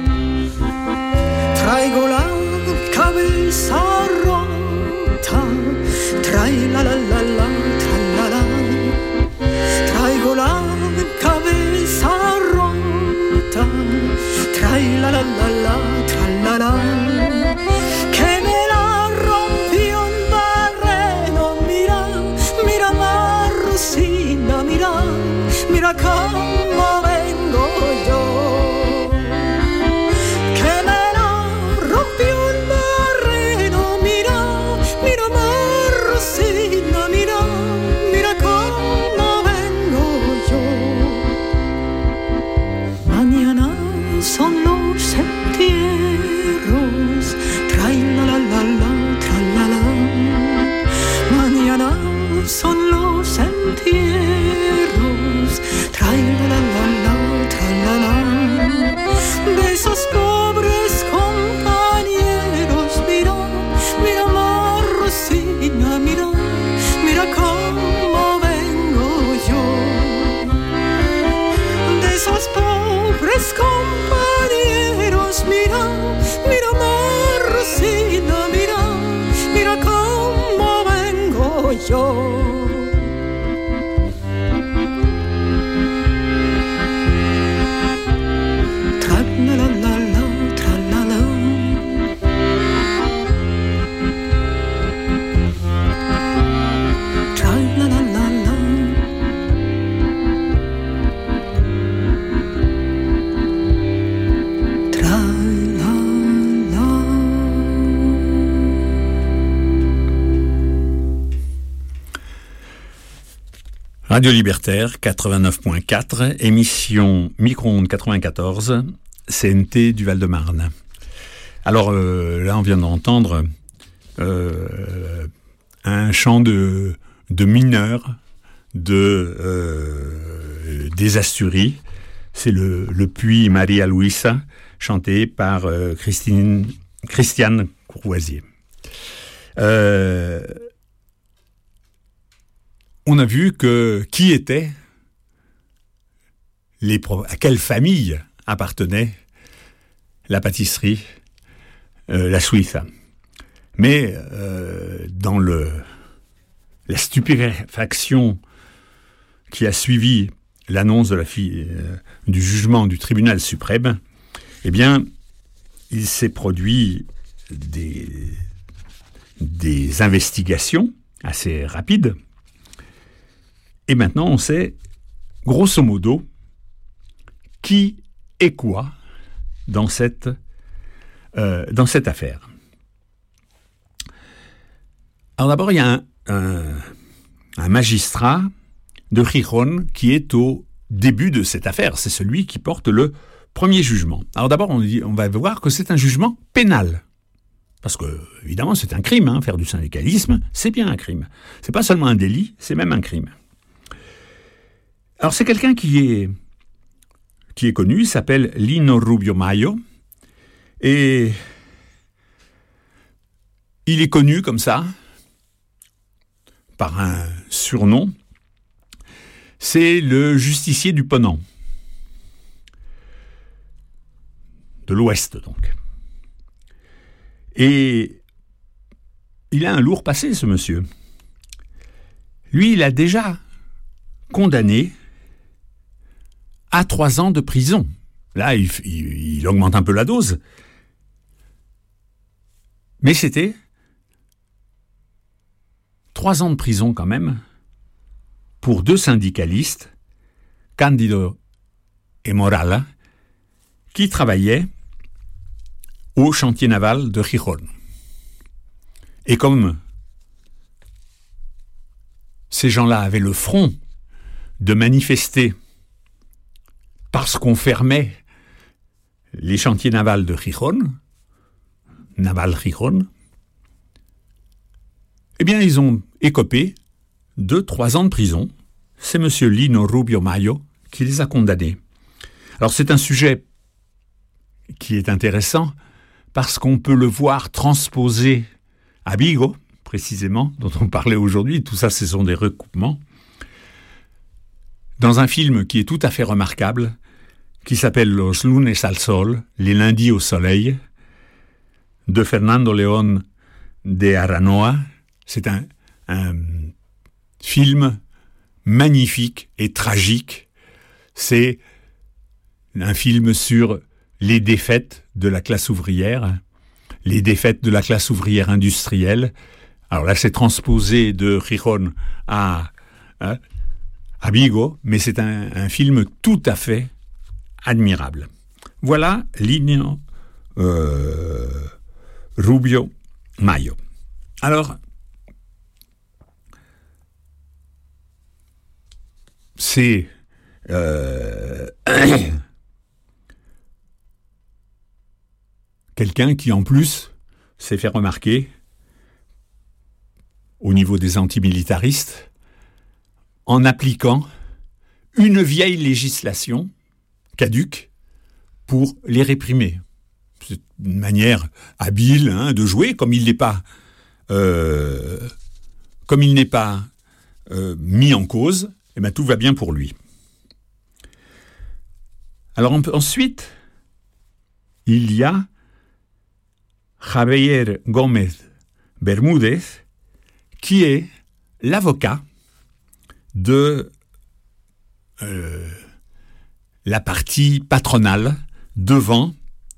Speaker 13: Traigo la cabeza rota, tra-la-la-la-la, tra-la-la. Traigo la cabeza rota, tra-la-la-la-la, tra-la-la. Que me la rompió un barreno, mira, mira Marrusina, mira, mira cómo vengo yo. Que me la rompió un barreno, mira, mira Marrusina, mira, mira cómo vengo yo. Mañana son los entierros, tra-la-la-la-la, tra-la-la. Mañana son los entierros, tra-la-la-la-la, tra-la-la. De esos pobres compañeros, mira, mira Marrusina, mira, mira cómo vengo yo. De esos pobres compañeros, mira, mira Marrusina, mira, mira cómo vengo yo. Tra-la-la-la-la, tra-la-la. Tra-la-la-la-la.
Speaker 8: Radio Libertaire 89.4, émission Micro-ondes 94, CNT du Val-de-Marne. Alors là, on vient d'entendre un chant de mineurs des Asturies. C'est le Puy Maria Luisa, chanté par Christiane Courvoisier. On a vu que qui était, à quelle famille appartenait la pâtisserie, la Suiza. Mais dans la stupéfaction qui a suivi l'annonce du jugement du tribunal suprême, eh bien, il s'est produit des investigations assez rapides. Et maintenant, on sait, grosso modo, qui est quoi dans cette affaire. Alors d'abord, il y a un magistrat de Gijón qui est au début de cette affaire. C'est celui qui porte le premier jugement. Alors d'abord, on va voir que c'est un jugement pénal. Parce que, évidemment, c'est un crime. Hein, faire du syndicalisme, c'est bien un crime. C'est pas seulement un délit, c'est même un crime. Alors c'est quelqu'un qui est connu, il s'appelle Lino Rubio Mayo, et il est connu comme ça, par un surnom, c'est le justicier du Ponant, de l'Ouest donc. Et il a un lourd passé, ce monsieur. Lui, il a déjà condamné à 3 ans de prison. Là, il augmente un peu la dose. Mais c'était 3 ans de prison quand même pour 2 syndicalistes, Cándido et Morala, qui travaillaient au chantier naval de Gijón. Et comme ces gens-là avaient le front de manifester parce qu'on fermait les chantiers navals de Gijón, Naval Gijón, eh bien, ils ont écopé de 3 ans de prison. C'est M. Lino Rubio Mayo qui les a condamnés. Alors, c'est un sujet qui est intéressant parce qu'on peut le voir transposé à Vigo, précisément, dont on parlait aujourd'hui. Tout ça, ce sont des recoupements. Dans un film qui est tout à fait remarquable, qui s'appelle Los lunes al sol, les lundis au soleil, de Fernando León de Aranoa. C'est un film magnifique et tragique. C'est un film sur les défaites de la classe ouvrière, les défaites de la classe ouvrière industrielle. Alors là, c'est transposé de Gijón à Vigo, mais c'est un film tout à fait admirable. Voilà Lino Rubio Mayo. Alors, c'est quelqu'un qui, en plus, s'est fait remarquer au niveau des antimilitaristes en appliquant une vieille législation caduque pour les réprimer. C'est une manière habile de jouer, comme il n'est pas mis en cause, et bien tout va bien pour lui. Alors ensuite, il y a Javier Gómez Bermúdez, qui est l'avocat de la partie patronale devant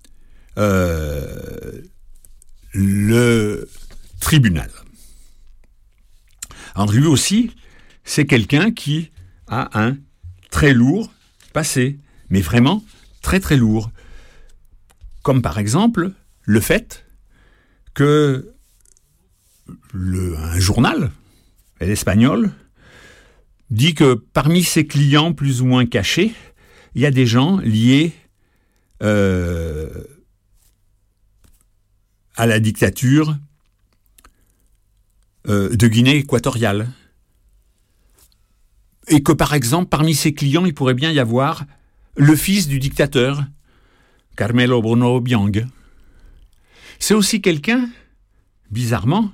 Speaker 8: le tribunal. Alors lui aussi, c'est quelqu'un qui a un très lourd passé, mais vraiment très très lourd. Comme par exemple le fait que un journal, El Espagnol, dit que parmi ses clients plus ou moins cachés, il y a des gens liés à la dictature de Guinée équatoriale. Et que, par exemple, parmi ses clients, il pourrait bien y avoir le fils du dictateur, Carmelo Bruno Obiang. C'est aussi quelqu'un, bizarrement,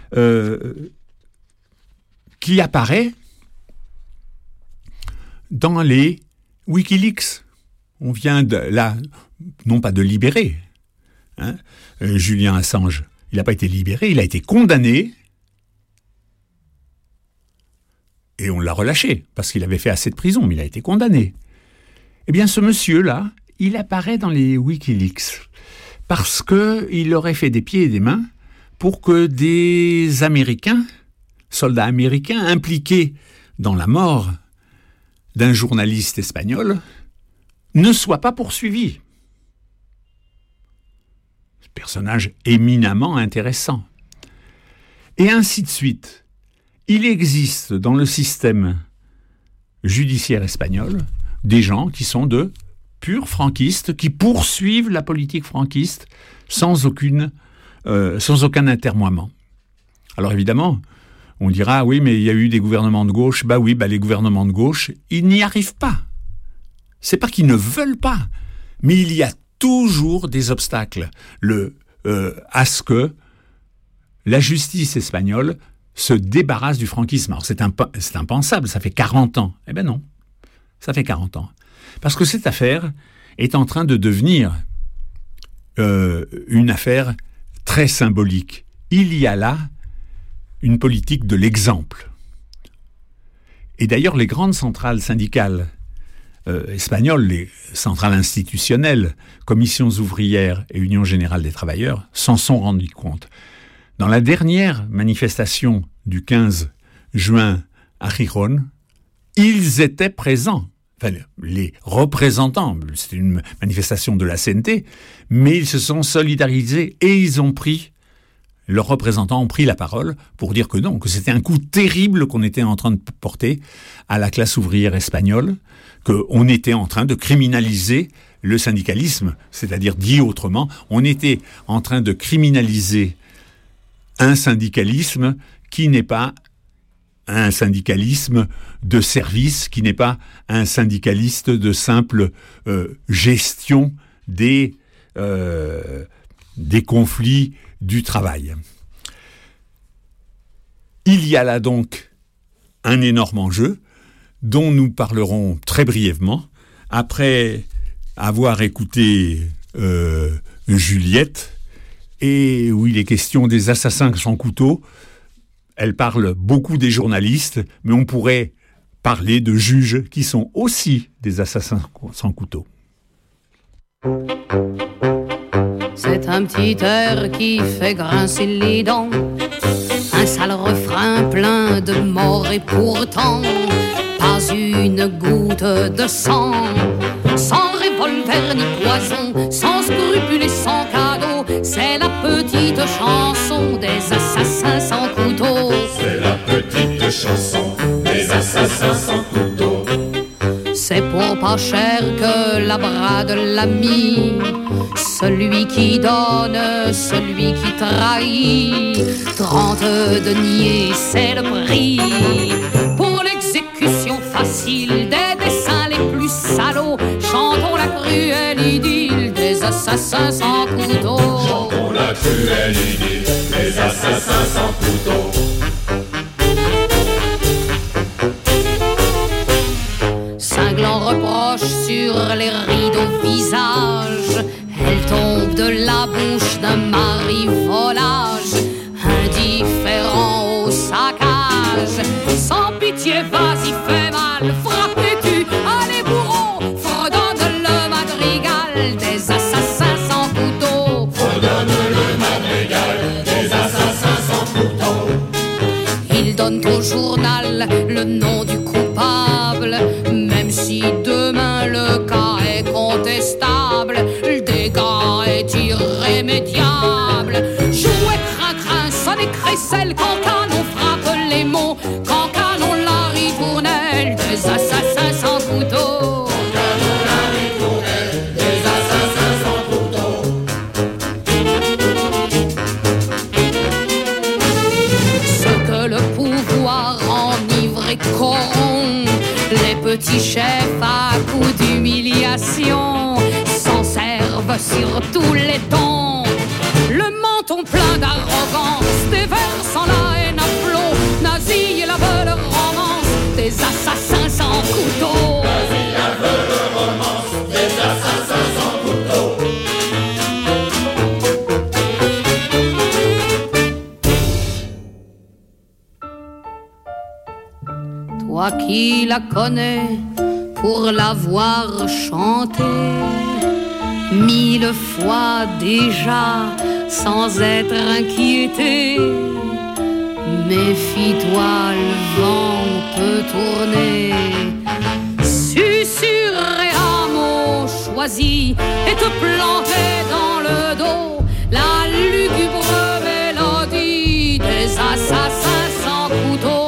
Speaker 8: qui apparaît dans les Wikileaks. On vient là, non pas de libérer, Julian Assange. Il n'a pas été libéré, il a été condamné et on l'a relâché parce qu'il avait fait assez de prison, mais il a été condamné. Eh bien, ce monsieur-là, il apparaît dans les Wikileaks parce qu'il aurait fait des pieds et des mains pour que des Américains, soldats américains impliqués dans la mort d'un journaliste espagnol, ne soient pas poursuivis. Personnage éminemment intéressant. Et ainsi de suite. Il existe dans le système judiciaire espagnol des gens qui sont de purs franquistes, qui poursuivent la politique franquiste sans aucun atermoiement. Alors évidemment, on dira, oui, mais il y a eu des gouvernements de gauche. Les gouvernements de gauche, ils n'y arrivent pas. C'est pas qu'ils ne veulent pas, mais il y a toujours des obstacles à ce que la justice espagnole se débarrasse du franquisme. Alors c'est impensable, ça fait 40 ans. Eh bien non, ça fait 40 ans. Parce que cette affaire est en train de devenir une affaire très symbolique. Il y a là une politique de l'exemple. Et d'ailleurs, les grandes centrales syndicales espagnoles, les centrales institutionnelles, commissions ouvrières et Union générale des travailleurs, s'en sont rendus compte. Dans la dernière manifestation du 15 juin à Gijón, ils étaient présents. Enfin, les représentants, c'était une manifestation de la CNT, mais ils se sont solidarisés et leurs représentants ont pris la parole pour dire que non, que c'était un coup terrible qu'on était en train de porter à la classe ouvrière espagnole, qu'on était en train de criminaliser le syndicalisme, c'est-à-dire dit autrement, on était en train de criminaliser un syndicalisme qui n'est pas un syndicalisme de service, qui n'est pas un syndicaliste de simple gestion des conflits du travail. Il y a là donc un énorme enjeu dont nous parlerons très brièvement après avoir écouté Juliette, et où il est question des assassins sans couteau. Elle parle beaucoup des journalistes, mais on pourrait parler de juges qui sont aussi des assassins sans couteau.
Speaker 14: C'est un petit air qui fait grincer les dents, un sale refrain plein de mort et pourtant pas une goutte de sang, sans revolver ni poison, sans scrupules et sans cadeau. C'est la petite chanson des assassins sans couteau.
Speaker 15: C'est la petite chanson des assassins sans couteau.
Speaker 14: C'est pour pas cher que la brade l'ami, celui qui donne, celui qui trahit. 30 deniers, c'est le prix pour l'exécution facile des dessins les plus salauds. Chantons la cruelle idylle des assassins sans couteau.
Speaker 15: Chantons la cruelle idylle des assassins sans couteau.
Speaker 14: Cinglant reproche sur les rideaux visages, elle tombe de la bouche d'un mari volage, indifférent au saccage. Sans pitié, vas-y, fais mal, frappez-tu, allez bourreau, fredonne le madrigal des assassins sans couteau.
Speaker 15: Fredonne le madrigal des assassins sans couteau.
Speaker 14: Ils donnent au journal le nom du coupable, même si demain le cas est contestable, le dégât est irrémédiable. Jouez crin-crin, sonnez crécelle, quand canon frappe les mots, quand canon la ritournelle des assassins sans couteau.
Speaker 15: Quand canon la ritournelle des assassins sans couteau.
Speaker 14: et corrompent. Les petits chefs à coups d'humiliation s'en servent sur tous les tons. Le menton plein d'arrogance, déversant la haine à flot, nazis la veulent romance, des assassins sans couteau.
Speaker 15: Nazis la veulent romance, des assassins sans couteau.
Speaker 14: Toi qui la connais pour l'avoir chantée 1000 fois déjà sans être inquiété, méfie-toi, le vent peut tourner, susurrer un mot choisi et te planter dans le dos la lugubre mélodie des assassins sans couteau.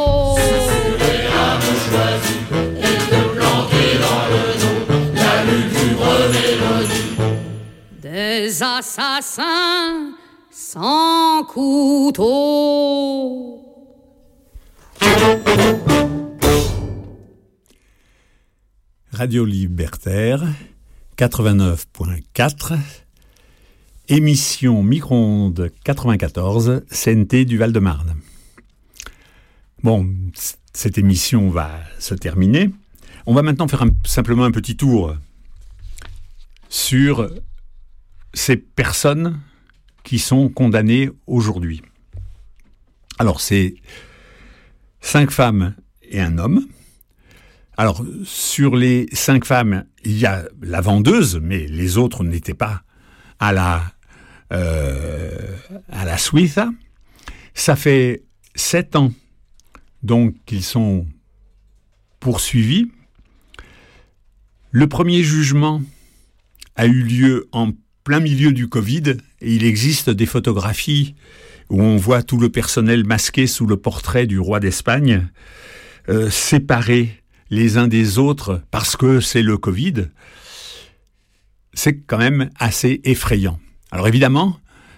Speaker 15: Et te planter dans le dos la lugubre mélodie
Speaker 14: des assassins sans couteau.
Speaker 8: Radio Libertaire 89.4, émission Micro-ondes 94, CNT du Val-de-Marne. Bon, cette émission va se terminer. On va maintenant faire simplement un petit tour sur ces personnes qui sont condamnées aujourd'hui. Alors, c'est 5 femmes et un homme. Alors, sur les 5 femmes, il y a la vendeuse, mais les autres n'étaient pas à la Suiza. Ça fait 7 ans donc qu'ils sont poursuivis. Le premier jugement a eu lieu en plein milieu du Covid et il existe des photographies où on voit tout le personnel masqué sous le portrait du roi d'Espagne, séparés les uns des autres parce que c'est le Covid. C'est quand même assez effrayant. Alors évidemment,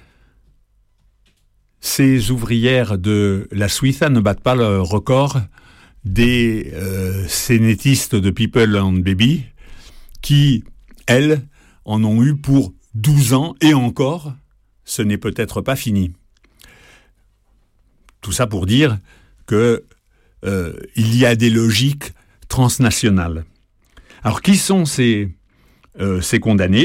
Speaker 8: ces ouvrières de la Suiza ne battent pas le record des scénétistes de People and Baby qui, elles, en ont eu pour 12 ans et encore, ce n'est peut-être pas fini. Tout ça pour dire que il y a des logiques transnationales. Alors, qui sont ces condamnés ?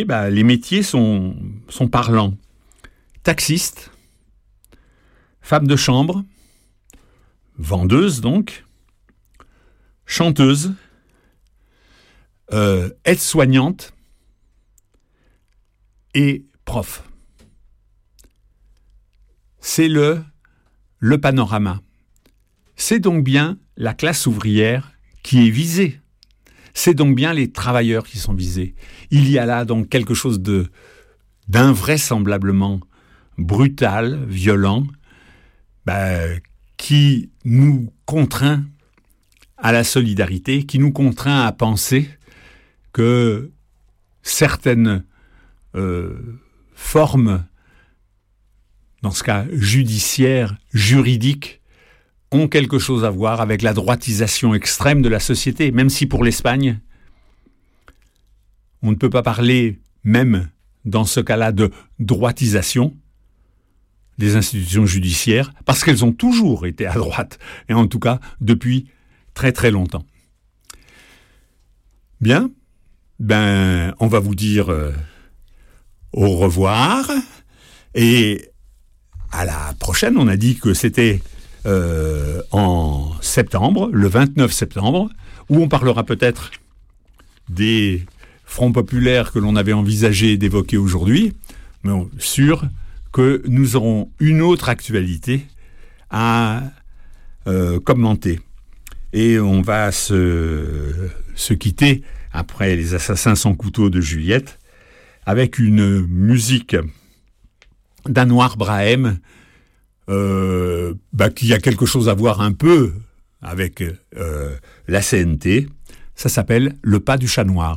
Speaker 8: Les métiers sont parlants. Taxiste, femme de chambre, vendeuse donc, chanteuse, aide-soignante et prof. C'est le panorama. C'est donc bien la classe ouvrière qui est visée. C'est donc bien les travailleurs qui sont visés. Il y a là donc quelque chose d'invraisemblablement brutal, violent, qui nous contraint à la solidarité, qui nous contraint à penser que certaines formes, dans ce cas judiciaire, juridique, ont quelque chose à voir avec la droitisation extrême de la société, même si pour l'Espagne, on ne peut pas parler, même dans ce cas-là, de droitisation des institutions judiciaires, parce qu'elles ont toujours été à droite, et en tout cas depuis très très longtemps. Bien, on va vous dire au revoir, et à la prochaine. On a dit que c'était en septembre, le 29 septembre, où on parlera peut-être des fronts populaires que l'on avait envisagé d'évoquer aujourd'hui, mais sûr que nous aurons une autre actualité à commenter. Et on va se quitter, après les Assassins sans couteau de Juliette, avec une musique d'Anouar Brahim, qui a quelque chose à voir un peu avec la CNT. Ça s'appelle « Le pas du chat noir ».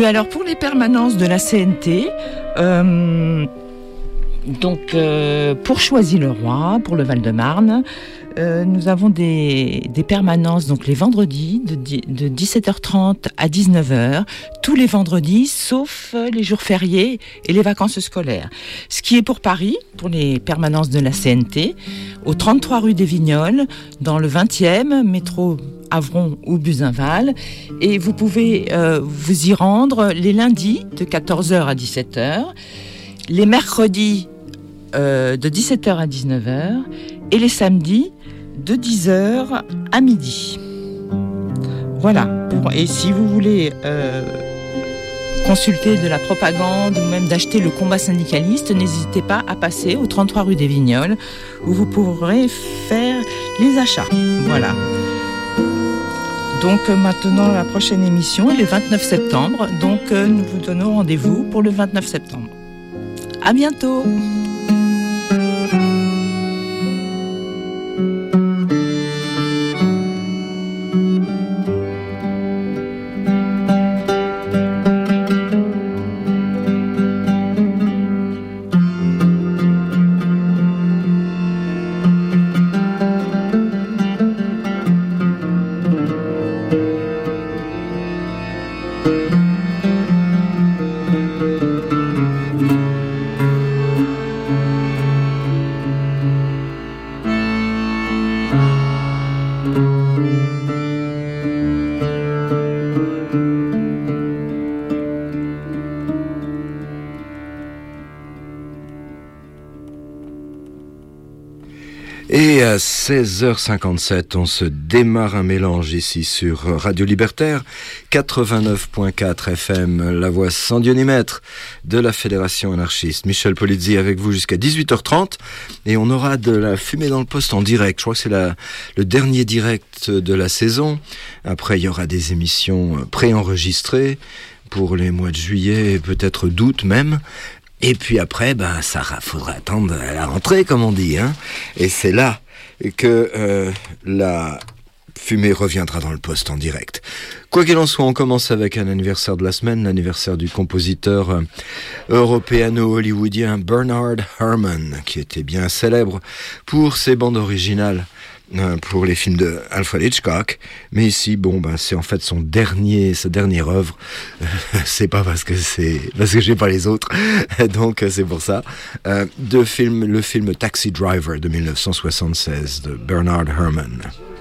Speaker 16: Oui, alors pour les permanences de la CNT, pour Choisy-le-Roi, pour le Val-de-Marne, nous avons des permanences donc les vendredis de 17h30 à 19h, tous les vendredis sauf les jours fériés et les vacances scolaires. Ce qui est pour Paris, pour les permanences de la CNT, au 33 rue des Vignoles, dans le 20e, métro Avron ou Buzenval, et vous pouvez vous y rendre les lundis de 14h à 17h, les mercredis de 17h à 19h et les samedis de 10h à midi. Voilà. Et si vous voulez consulter de la propagande ou même d'acheter le combat syndicaliste, n'hésitez pas à passer au 33 rue des Vignoles où vous pourrez faire les achats. Voilà. Donc maintenant, la prochaine émission est le 29 septembre. Donc nous vous donnons rendez-vous pour le 29 septembre. À bientôt.
Speaker 17: Et à 16h57, on se démarre un mélange ici sur Radio Libertaire, 89.4 FM, la voix sans Dieu ni maître de la Fédération anarchiste. Michel Polizzi avec vous jusqu'à 18h30 et on aura de la fumée dans le poste en direct. Je crois que c'est le dernier direct de la saison. Après, il y aura des émissions préenregistrées pour les mois de juillet et peut-être d'août même. Et puis après, faudra attendre la rentrée, comme on dit, hein. Et c'est là que la fumée reviendra dans le poste en direct. Quoi qu'il en soit, on commence avec un anniversaire de la semaine, l'anniversaire du compositeur européano-hollywoodien Bernard Herrmann, qui était bien célèbre pour ses bandes originales pour les films de Alfred Hitchcock, mais ici, c'est en fait sa dernière œuvre. C'est pas parce que j'ai pas les autres, donc c'est pour ça. Le film Taxi Driver de 1976 de Bernard Herrmann.